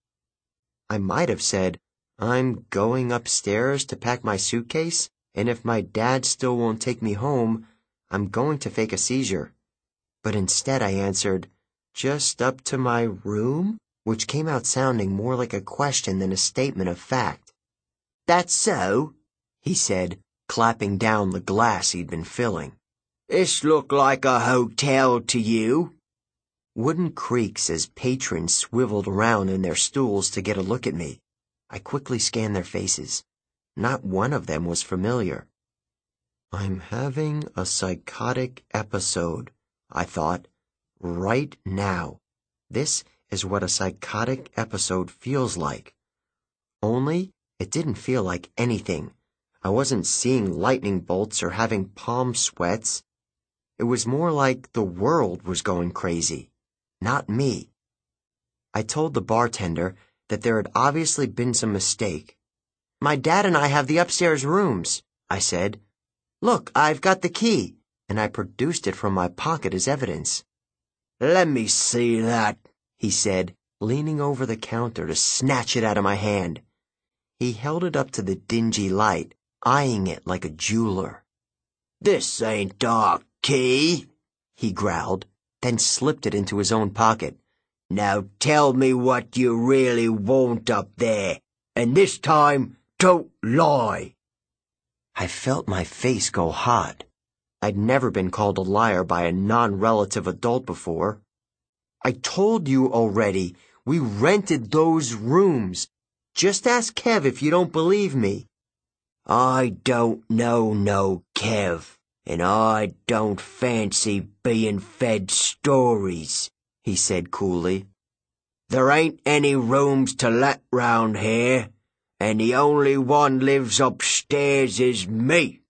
I might have said, "I'm going upstairs to pack my suitcase, and if my dad still won't take me home, I'm going to fake a seizure." But instead I answered, "Just up to my room?" which came out sounding more like a question than a statement of fact. "That's so," he said, clapping down the glass he'd been filling. "This look like a hotel to you?" Wooden creaks as patrons swiveled around in their stools to get a look at me. I quickly scanned their faces. Not one of them was familiar. "I'm having a psychotic episode," I thought, "right now. This is what a psychotic episode feels like." Only it didn't feel like anything. I wasn't seeing lightning bolts or having palm sweats. It was more like the world was going crazy, not me. I told the bartender that there had obviously been some mistake. "My dad and I have the upstairs rooms," I said. "Look, I've got the key," and I produced it from my pocket as evidence. "Let me see that," he said, leaning over the counter to snatch it out of my hand. He held it up to the dingy light, eyeing it like a jeweler. "This ain't our key," he growled, then slipped it into his own pocket. "Now tell me what you really want up there, and this time don't lie." I felt my face go hot. I'd never been called a liar by a non-relative adult before. "I told you already, we rented those rooms. Just ask Kev if you don't believe me." "I don't know no Kev, and I don't fancy being fed stories," he said coolly. "There ain't any rooms to let round here, and the only one lives upstairs is me."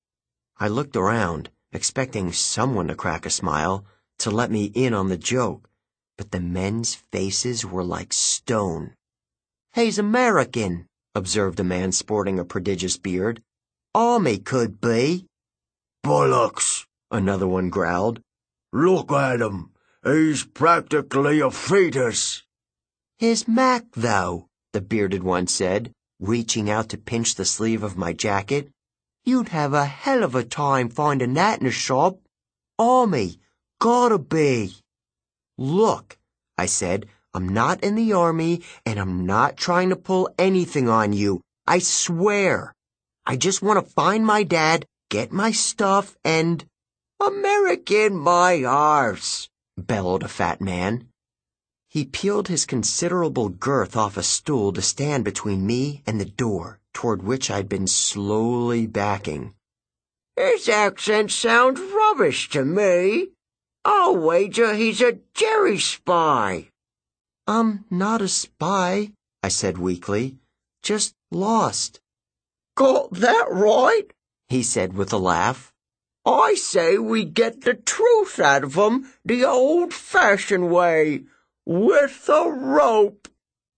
I looked around, expecting someone to crack a smile, to let me in on the joke, but the men's faces were like stone. "He's American," observed a man sporting a prodigious beard. "Army could be." "Bollocks," another one growled. "Look at him. He's practically a fetus." "Here's Mac, though," the bearded one said, reaching out to pinch the sleeve of my jacket. "You'd have a hell of a time finding that in a shop. Army, gotta be." "Look," I said, "I'm not in the army, and I'm not trying to pull anything on you. I swear. I just want to find my dad, get my stuff, and—" "American my arse," bellowed a fat man. He peeled his considerable girth off a stool to stand between me and the door, toward which I'd been slowly backing. "His accent sounds rubbish to me. I'll wager he's a Jerry spy." "I'm not a spy," I said weakly. "Just lost." "Got that right," he said with a laugh. "I say we get the truth out of 'em the old-fashioned way, with a rope."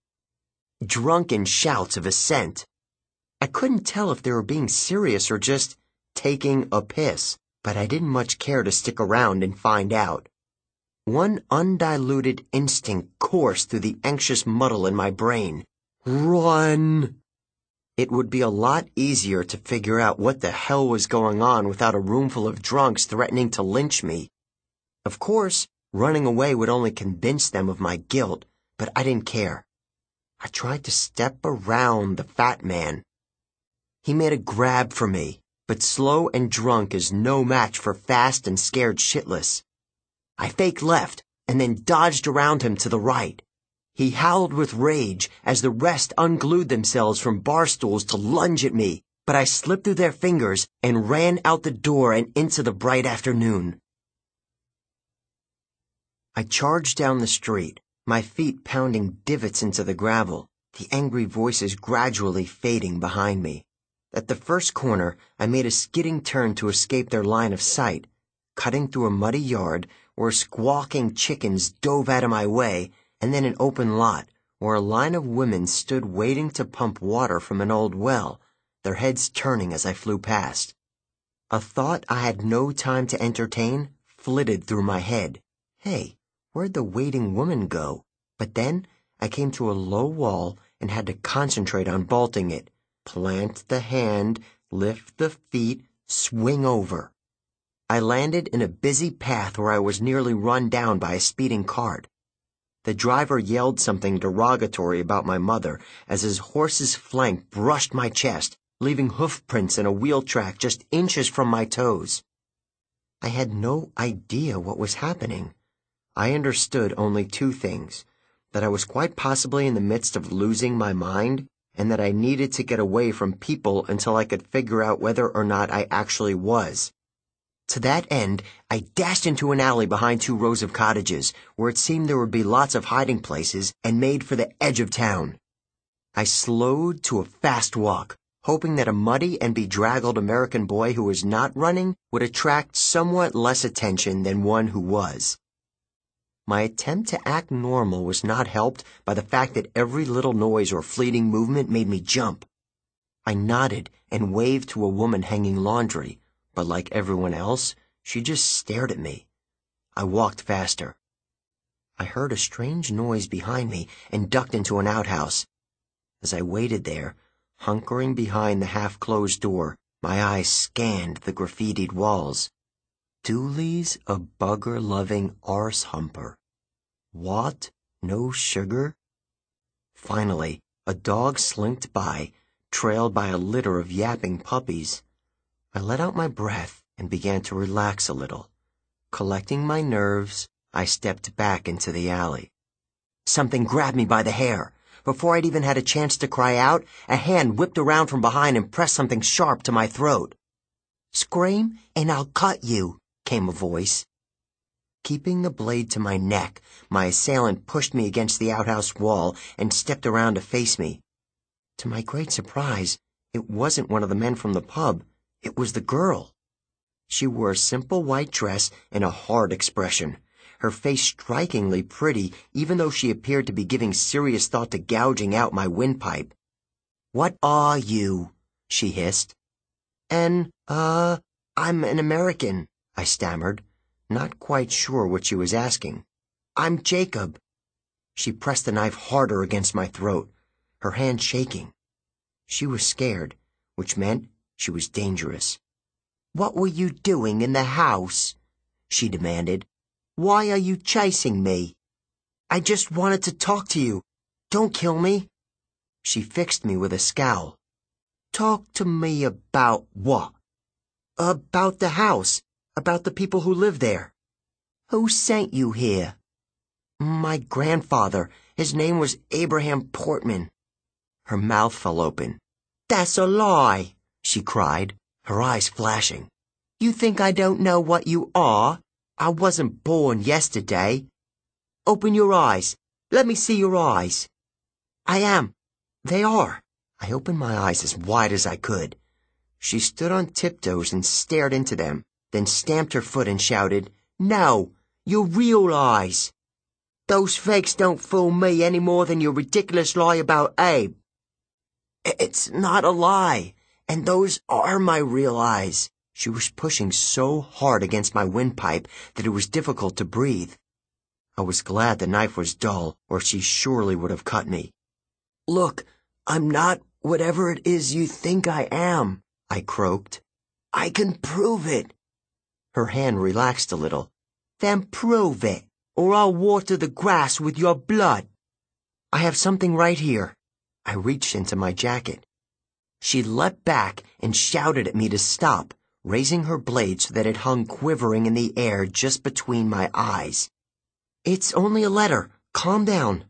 Drunken shouts of assent. I couldn't tell if they were being serious or just taking a piss, but I didn't much care to stick around and find out. One undiluted instinct coursed through the anxious muddle in my brain. Run! It would be a lot easier to figure out what the hell was going on without a roomful of drunks threatening to lynch me. Of course, running away would only convince them of my guilt, but I didn't care. I tried to step around the fat man. He made a grab for me, but slow and drunk is no match for fast and scared shitless. I faked left and then dodged around him to the right. He howled with rage as the rest unglued themselves from bar stools to lunge at me, but I slipped through their fingers and ran out the door and into the bright afternoon. I charged down the street, my feet pounding divots into the gravel, the angry voices gradually fading behind me. At the first corner, I made a skidding turn to escape their line of sight, cutting through a muddy yard where squawking chickens dove out of my way, and then an open lot where a line of women stood waiting to pump water from an old well, their heads turning as I flew past. A thought I had no time to entertain flitted through my head. Hey, where'd the waiting woman go? But then I came to a low wall and had to concentrate on vaulting it. Plant the hand, lift the feet, swing over. I landed in a busy path where I was nearly run down by a speeding cart. The driver yelled something derogatory about my mother as his horse's flank brushed my chest, leaving hoof prints in a wheel track just inches from my toes. I had no idea what was happening. I understood only two things: that I was quite possibly in the midst of losing my mind, and that I needed to get away from people until I could figure out whether or not I actually was. To that end, I dashed into an alley behind 2 rows of cottages, where it seemed there would be lots of hiding places, and made for the edge of town. I slowed to a fast walk, hoping that a muddy and bedraggled American boy who was not running would attract somewhat less attention than one who was. My attempt to act normal was not helped by the fact that every little noise or fleeting movement made me jump. I nodded and waved to a woman hanging laundry, but like everyone else, she just stared at me. I walked faster. I heard a strange noise behind me and ducked into an outhouse. As I waited there, hunkering behind the half-closed door, my eyes scanned the graffitied walls. Dooley's a bugger-loving arse-humper. What? No sugar? Finally, a dog slinked by, trailed by a litter of yapping puppies. I let out my breath and began to relax a little. Collecting my nerves, I stepped back into the alley. Something grabbed me by the hair. Before I'd even had a chance to cry out, a hand whipped around from behind and pressed something sharp to my throat. "Scream, and I'll cut you," came a voice. Keeping the blade to my neck, my assailant pushed me against the outhouse wall and stepped around to face me. To my great surprise, it wasn't one of the men from the pub. It was the girl. She wore a simple white dress and a hard expression, her face strikingly pretty, even though she appeared to be giving serious thought to gouging out my windpipe. "What are you?" she hissed. I'm an American," I stammered, not quite sure what she was asking. "I'm Jacob." She pressed the knife harder against my throat, her hand shaking. She was scared, which meant she was dangerous. "What were you doing in the house?" she demanded. "Why are you chasing me?" "I just wanted to talk to you. Don't kill me." She fixed me with a scowl. "Talk to me about what?" "About the house. About the people who live there." "Who sent you here?" "My grandfather. His name was Abraham Portman." Her mouth fell open. "That's a lie," she cried, her eyes flashing. "You think I don't know what you are? I wasn't born yesterday. Open your eyes. Let me see your eyes." "I am. They are." I opened my eyes as wide as I could. She stood on tiptoes and stared into them, then stamped her foot and shouted, "No, your real eyes. Those fakes don't fool me any more than your ridiculous lie about Abe." "It's not a lie, and those are my real eyes." She was pushing so hard against my windpipe that it was difficult to breathe. I was glad the knife was dull, or she surely would have cut me. "Look, I'm not whatever it is you think I am," I croaked. "I can prove it." Her hand relaxed a little. "Then prove it, or I'll water the grass with your blood." "I have something right here." I reached into my jacket. She leapt back and shouted at me to stop, raising her blade so that it hung quivering in the air just between my eyes. "It's only a letter. Calm down."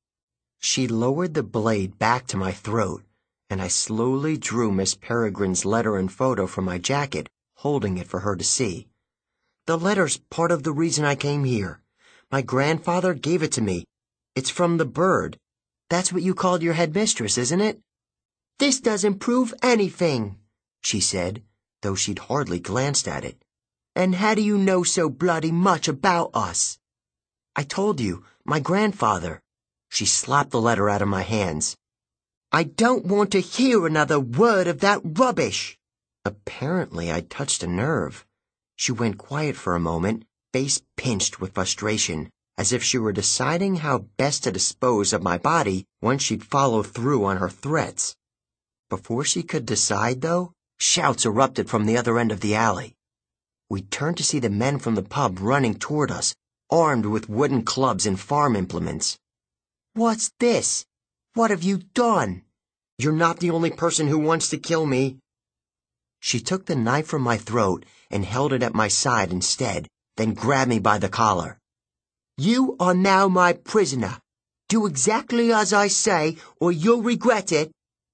She lowered the blade back to my throat, and I slowly drew Miss Peregrine's letter and photo from my jacket, holding it for her to see. "The letter's part of the reason I came here. My grandfather gave it to me. It's from the bird. That's what you called your headmistress, isn't it?" "This doesn't prove anything," she said, though she'd hardly glanced at it. "And how do you know so bloody much about us?" "I told you, my grandfather." She slapped the letter out of my hands. "I don't want to hear another word of that rubbish." Apparently I'd touched a nerve. She went quiet for a moment, face pinched with frustration, as if she were deciding how best to dispose of my body once she'd follow through on her threats. Before she could decide, though, shouts erupted from the other end of the alley. We turned to see the men from the pub running toward us, armed with wooden clubs and farm implements. "What's this? What have you done?" "You're not the only person who wants to kill me." She took the knife from my throat and held it at my side instead, then grabbed me by the collar. "You are now my prisoner. Do exactly as I say, or you'll regret it."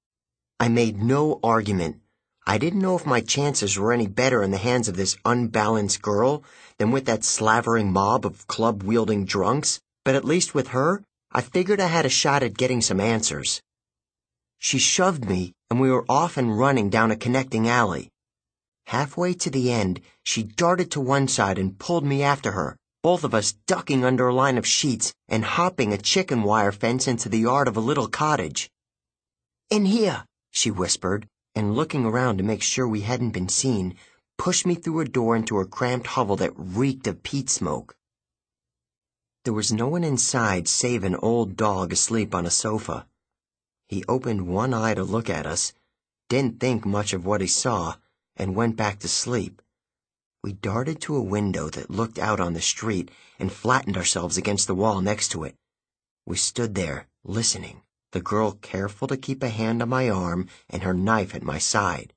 I made no argument. I didn't know if my chances were any better in the hands of this unbalanced girl than with that slavering mob of club-wielding drunks, but at least with her, I figured I had a shot at getting some answers. She shoved me, and we were off and running down a connecting alley. Halfway to the end, she darted to one side and pulled me after her, both of us ducking under a line of sheets and hopping a chicken wire fence into the yard of a little cottage. "In here," she whispered, and looking around to make sure we hadn't been seen, pushed me through a door into a cramped hovel that reeked of peat smoke. There was no one inside save an old dog asleep on a sofa. He opened one eye to look at us, didn't think much of what he saw, and went back to sleep. We darted to a window that looked out on the street and flattened ourselves against the wall next to it. We stood there, listening, the girl careful to keep a hand on my arm and her knife at my side.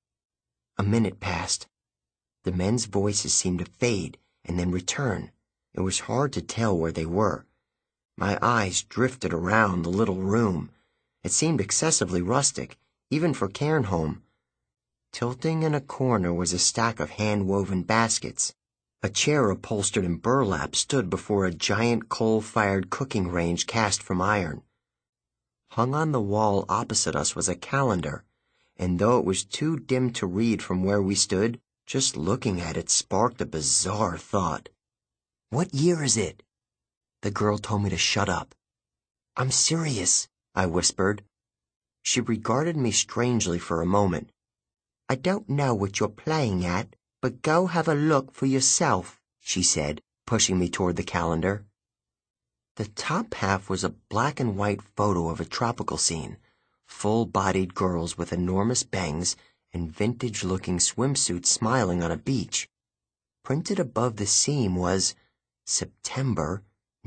A minute passed. The men's voices seemed to fade and then return. It was hard to tell where they were. My eyes drifted around the little room. It seemed excessively rustic, even for Cairnholm. Tilting in a corner was a stack of hand-woven baskets. A chair upholstered in burlap stood before a giant coal-fired cooking range cast from iron. Hung on the wall opposite us was a calendar, and though it was too dim to read from where we stood, just looking at it sparked a bizarre thought. "What year is it?" The girl told me to shut up. "I'm serious," I whispered. She regarded me strangely for a moment. "I don't know what you're playing at, but go have a look for yourself," she said, pushing me toward the calendar. The top half was a black and white photo of a tropical scene, full-bodied girls with enormous bangs and vintage-looking swimsuits smiling on a beach. Printed above the seam was September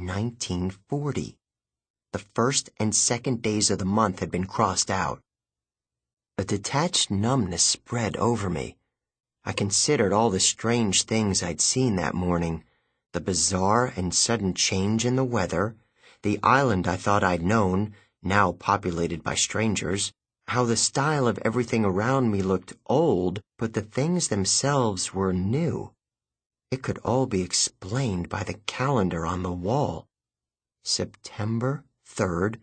1940. The first and second days of the month had been crossed out. A detached numbness spread over me. I considered all the strange things I'd seen that morning, the bizarre and sudden change in the weather, the island I thought I'd known, now populated by strangers, how the style of everything around me looked old, but the things themselves were new. It could all be explained by the calendar on the wall. September 3rd,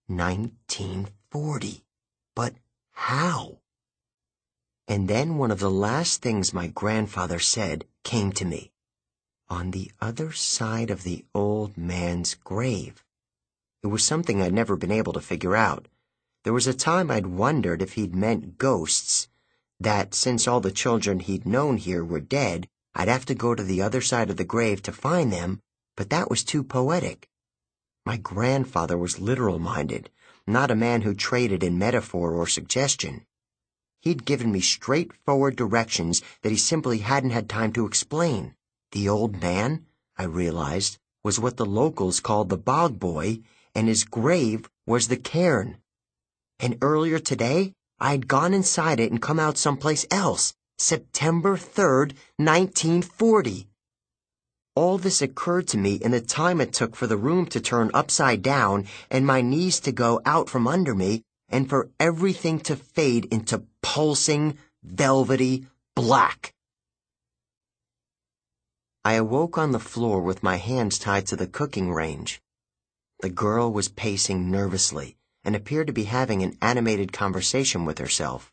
1940. But how? And then one of the last things my grandfather said came to me. On the other side of the old man's grave. It was something I'd never been able to figure out. There was a time I'd wondered if he'd meant ghosts, that since all the children he'd known here were dead, I'd have to go to the other side of the grave to find them, but that was too poetic. My grandfather was literal-minded, not a man who traded in metaphor or suggestion. He'd given me straightforward directions that he simply hadn't had time to explain. The old man, I realized, was what the locals called the Bog Boy, and his grave was the cairn. And earlier today, I'd gone inside it and come out someplace else. September 3rd, 1940. All this occurred to me in the time it took for the room to turn upside down and my knees to go out from under me and for everything to fade into pulsing, velvety black. I awoke on the floor with my hands tied to the cooking range. The girl was pacing nervously and appeared to be having an animated conversation with herself.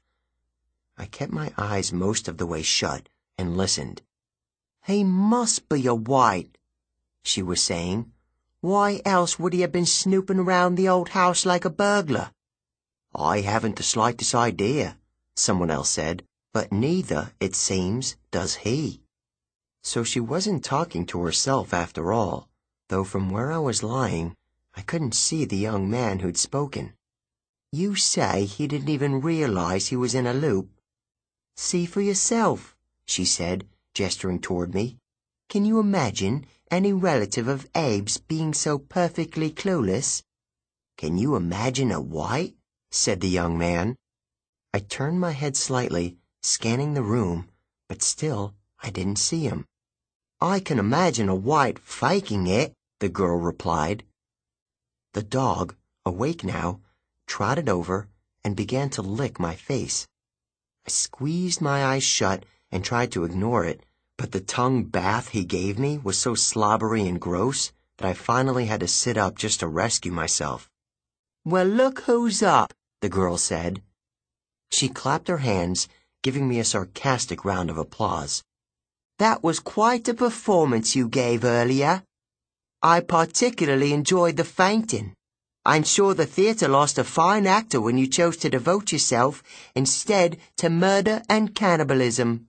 I kept my eyes most of the way shut and listened. "He must be a white," she was saying. "Why else would he have been snooping around the old house like a burglar?" "I haven't the slightest idea," someone else said, "but neither, it seems, does he." So she wasn't talking to herself after all, though from where I was lying, I couldn't see the young man who'd spoken. "You say he didn't even realize he was in a loop?" "See for yourself," she said, gesturing toward me. "Can you imagine any relative of Abe's being so perfectly clueless?" "Can you imagine a white?" said the young man. I turned my head slightly, scanning the room, but still I didn't see him. "I can imagine a white faking it," the girl replied. The dog, awake now, trotted over and began to lick my face. I squeezed my eyes shut and tried to ignore it, but the tongue bath he gave me was so slobbery and gross that I finally had to sit up just to rescue myself. "Well, look who's up," the girl said. She clapped her hands, giving me a sarcastic round of applause. "That was quite a performance you gave earlier. I particularly enjoyed the fainting. I'm sure the theatre lost a fine actor when you chose to devote yourself instead to murder and cannibalism."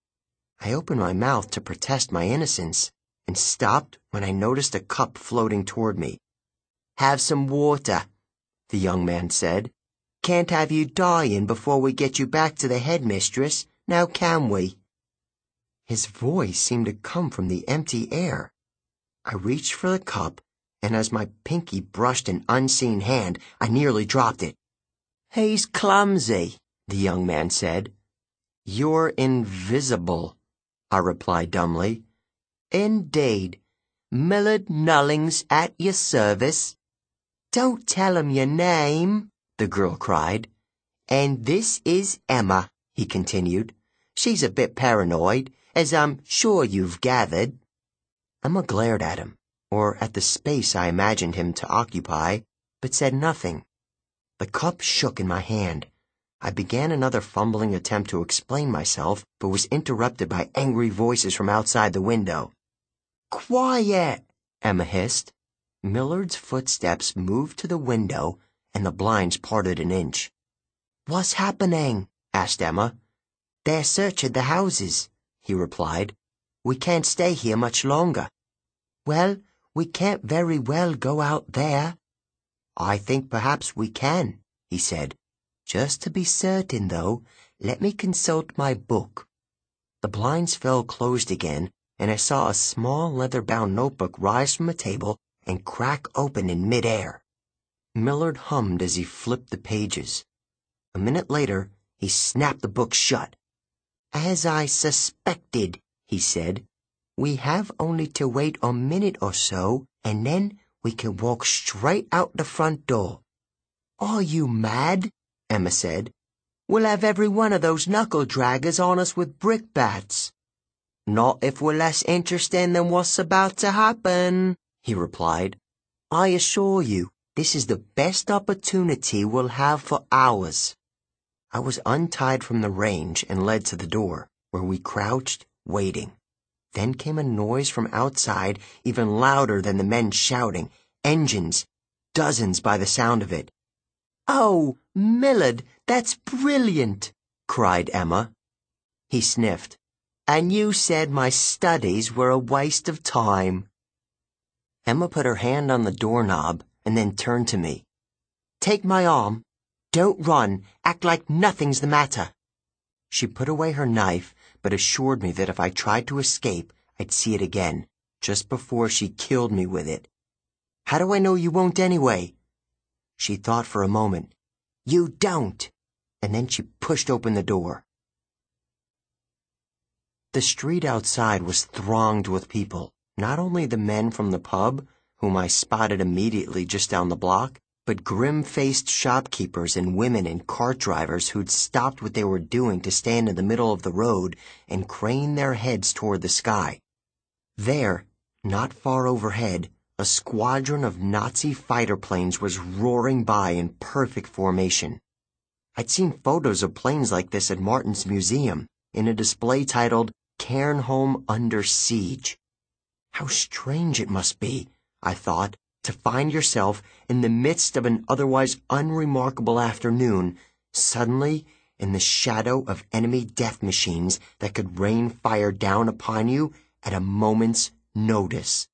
I opened my mouth to protest my innocence and stopped when I noticed a cup floating toward me. "Have some water," the young man said. "Can't have you dying before we get you back to the headmistress, now can we?" His voice seemed to come from the empty air. I reached for the cup, and as my pinky brushed an unseen hand, I nearly dropped it. "He's clumsy," the young man said. "You're invisible," I replied dumbly. "Indeed. Millard Nullings at your service." "Don't tell him your name," the girl cried. "And this is Emma," he continued. "She's a bit paranoid, as I'm sure you've gathered." Emma glared at him, or at the space I imagined him to occupy, but said nothing. The cup shook in my hand. I began another fumbling attempt to explain myself, but was interrupted by angry voices from outside the window. "Quiet!" Emma hissed. Millard's footsteps moved to the window, and the blinds parted an inch. "What's happening?" asked Emma. "They're searching the houses," he replied. "We can't stay here much longer." "Well, we can't very well go out there." "I think perhaps we can," he said. "Just to be certain, though, let me consult my book." The blinds fell closed again, and I saw a small leather-bound notebook rise from a table and crack open in midair. Millard hummed as he flipped the pages. A minute later, he snapped the book shut. "As I suspected," he said. "We have only to wait a minute or so, and then we can walk straight out the front door." "Are you mad?" Emma said. "We'll have every one of those knuckle-draggers on us with brickbats." "Not if we're less interesting than what's about to happen," he replied. "I assure you, this is the best opportunity we'll have for hours." I was untied from the range and led to the door, where we crouched, waiting. Then came a noise from outside, even louder than the men shouting. Engines, dozens by the sound of it. "Oh, Millard, that's brilliant!" cried Emma. He sniffed. "And you said my studies were a waste of time." Emma put her hand on the doorknob and then turned to me. "Take my arm. Don't run. Act like nothing's the matter." She put away her knife, but assured me that if I tried to escape, I'd see it again, just before she killed me with it. "How do I know you won't anyway?" She thought for a moment. "You don't." and then she pushed open the door. The street outside was thronged with people, not only the men from the pub, whom I spotted immediately just down the block, but grim-faced shopkeepers and women and cart drivers who'd stopped what they were doing to stand in the middle of the road and crane their heads toward the sky. There, not far overhead, a squadron of Nazi fighter planes was roaring by in perfect formation. I'd seen photos of planes like this at Martin's museum, in a display titled Cairnholm Under Siege. How strange it must be, I thought, to find yourself in the midst of an otherwise unremarkable afternoon, suddenly in the shadow of enemy death machines that could rain fire down upon you at a moment's notice.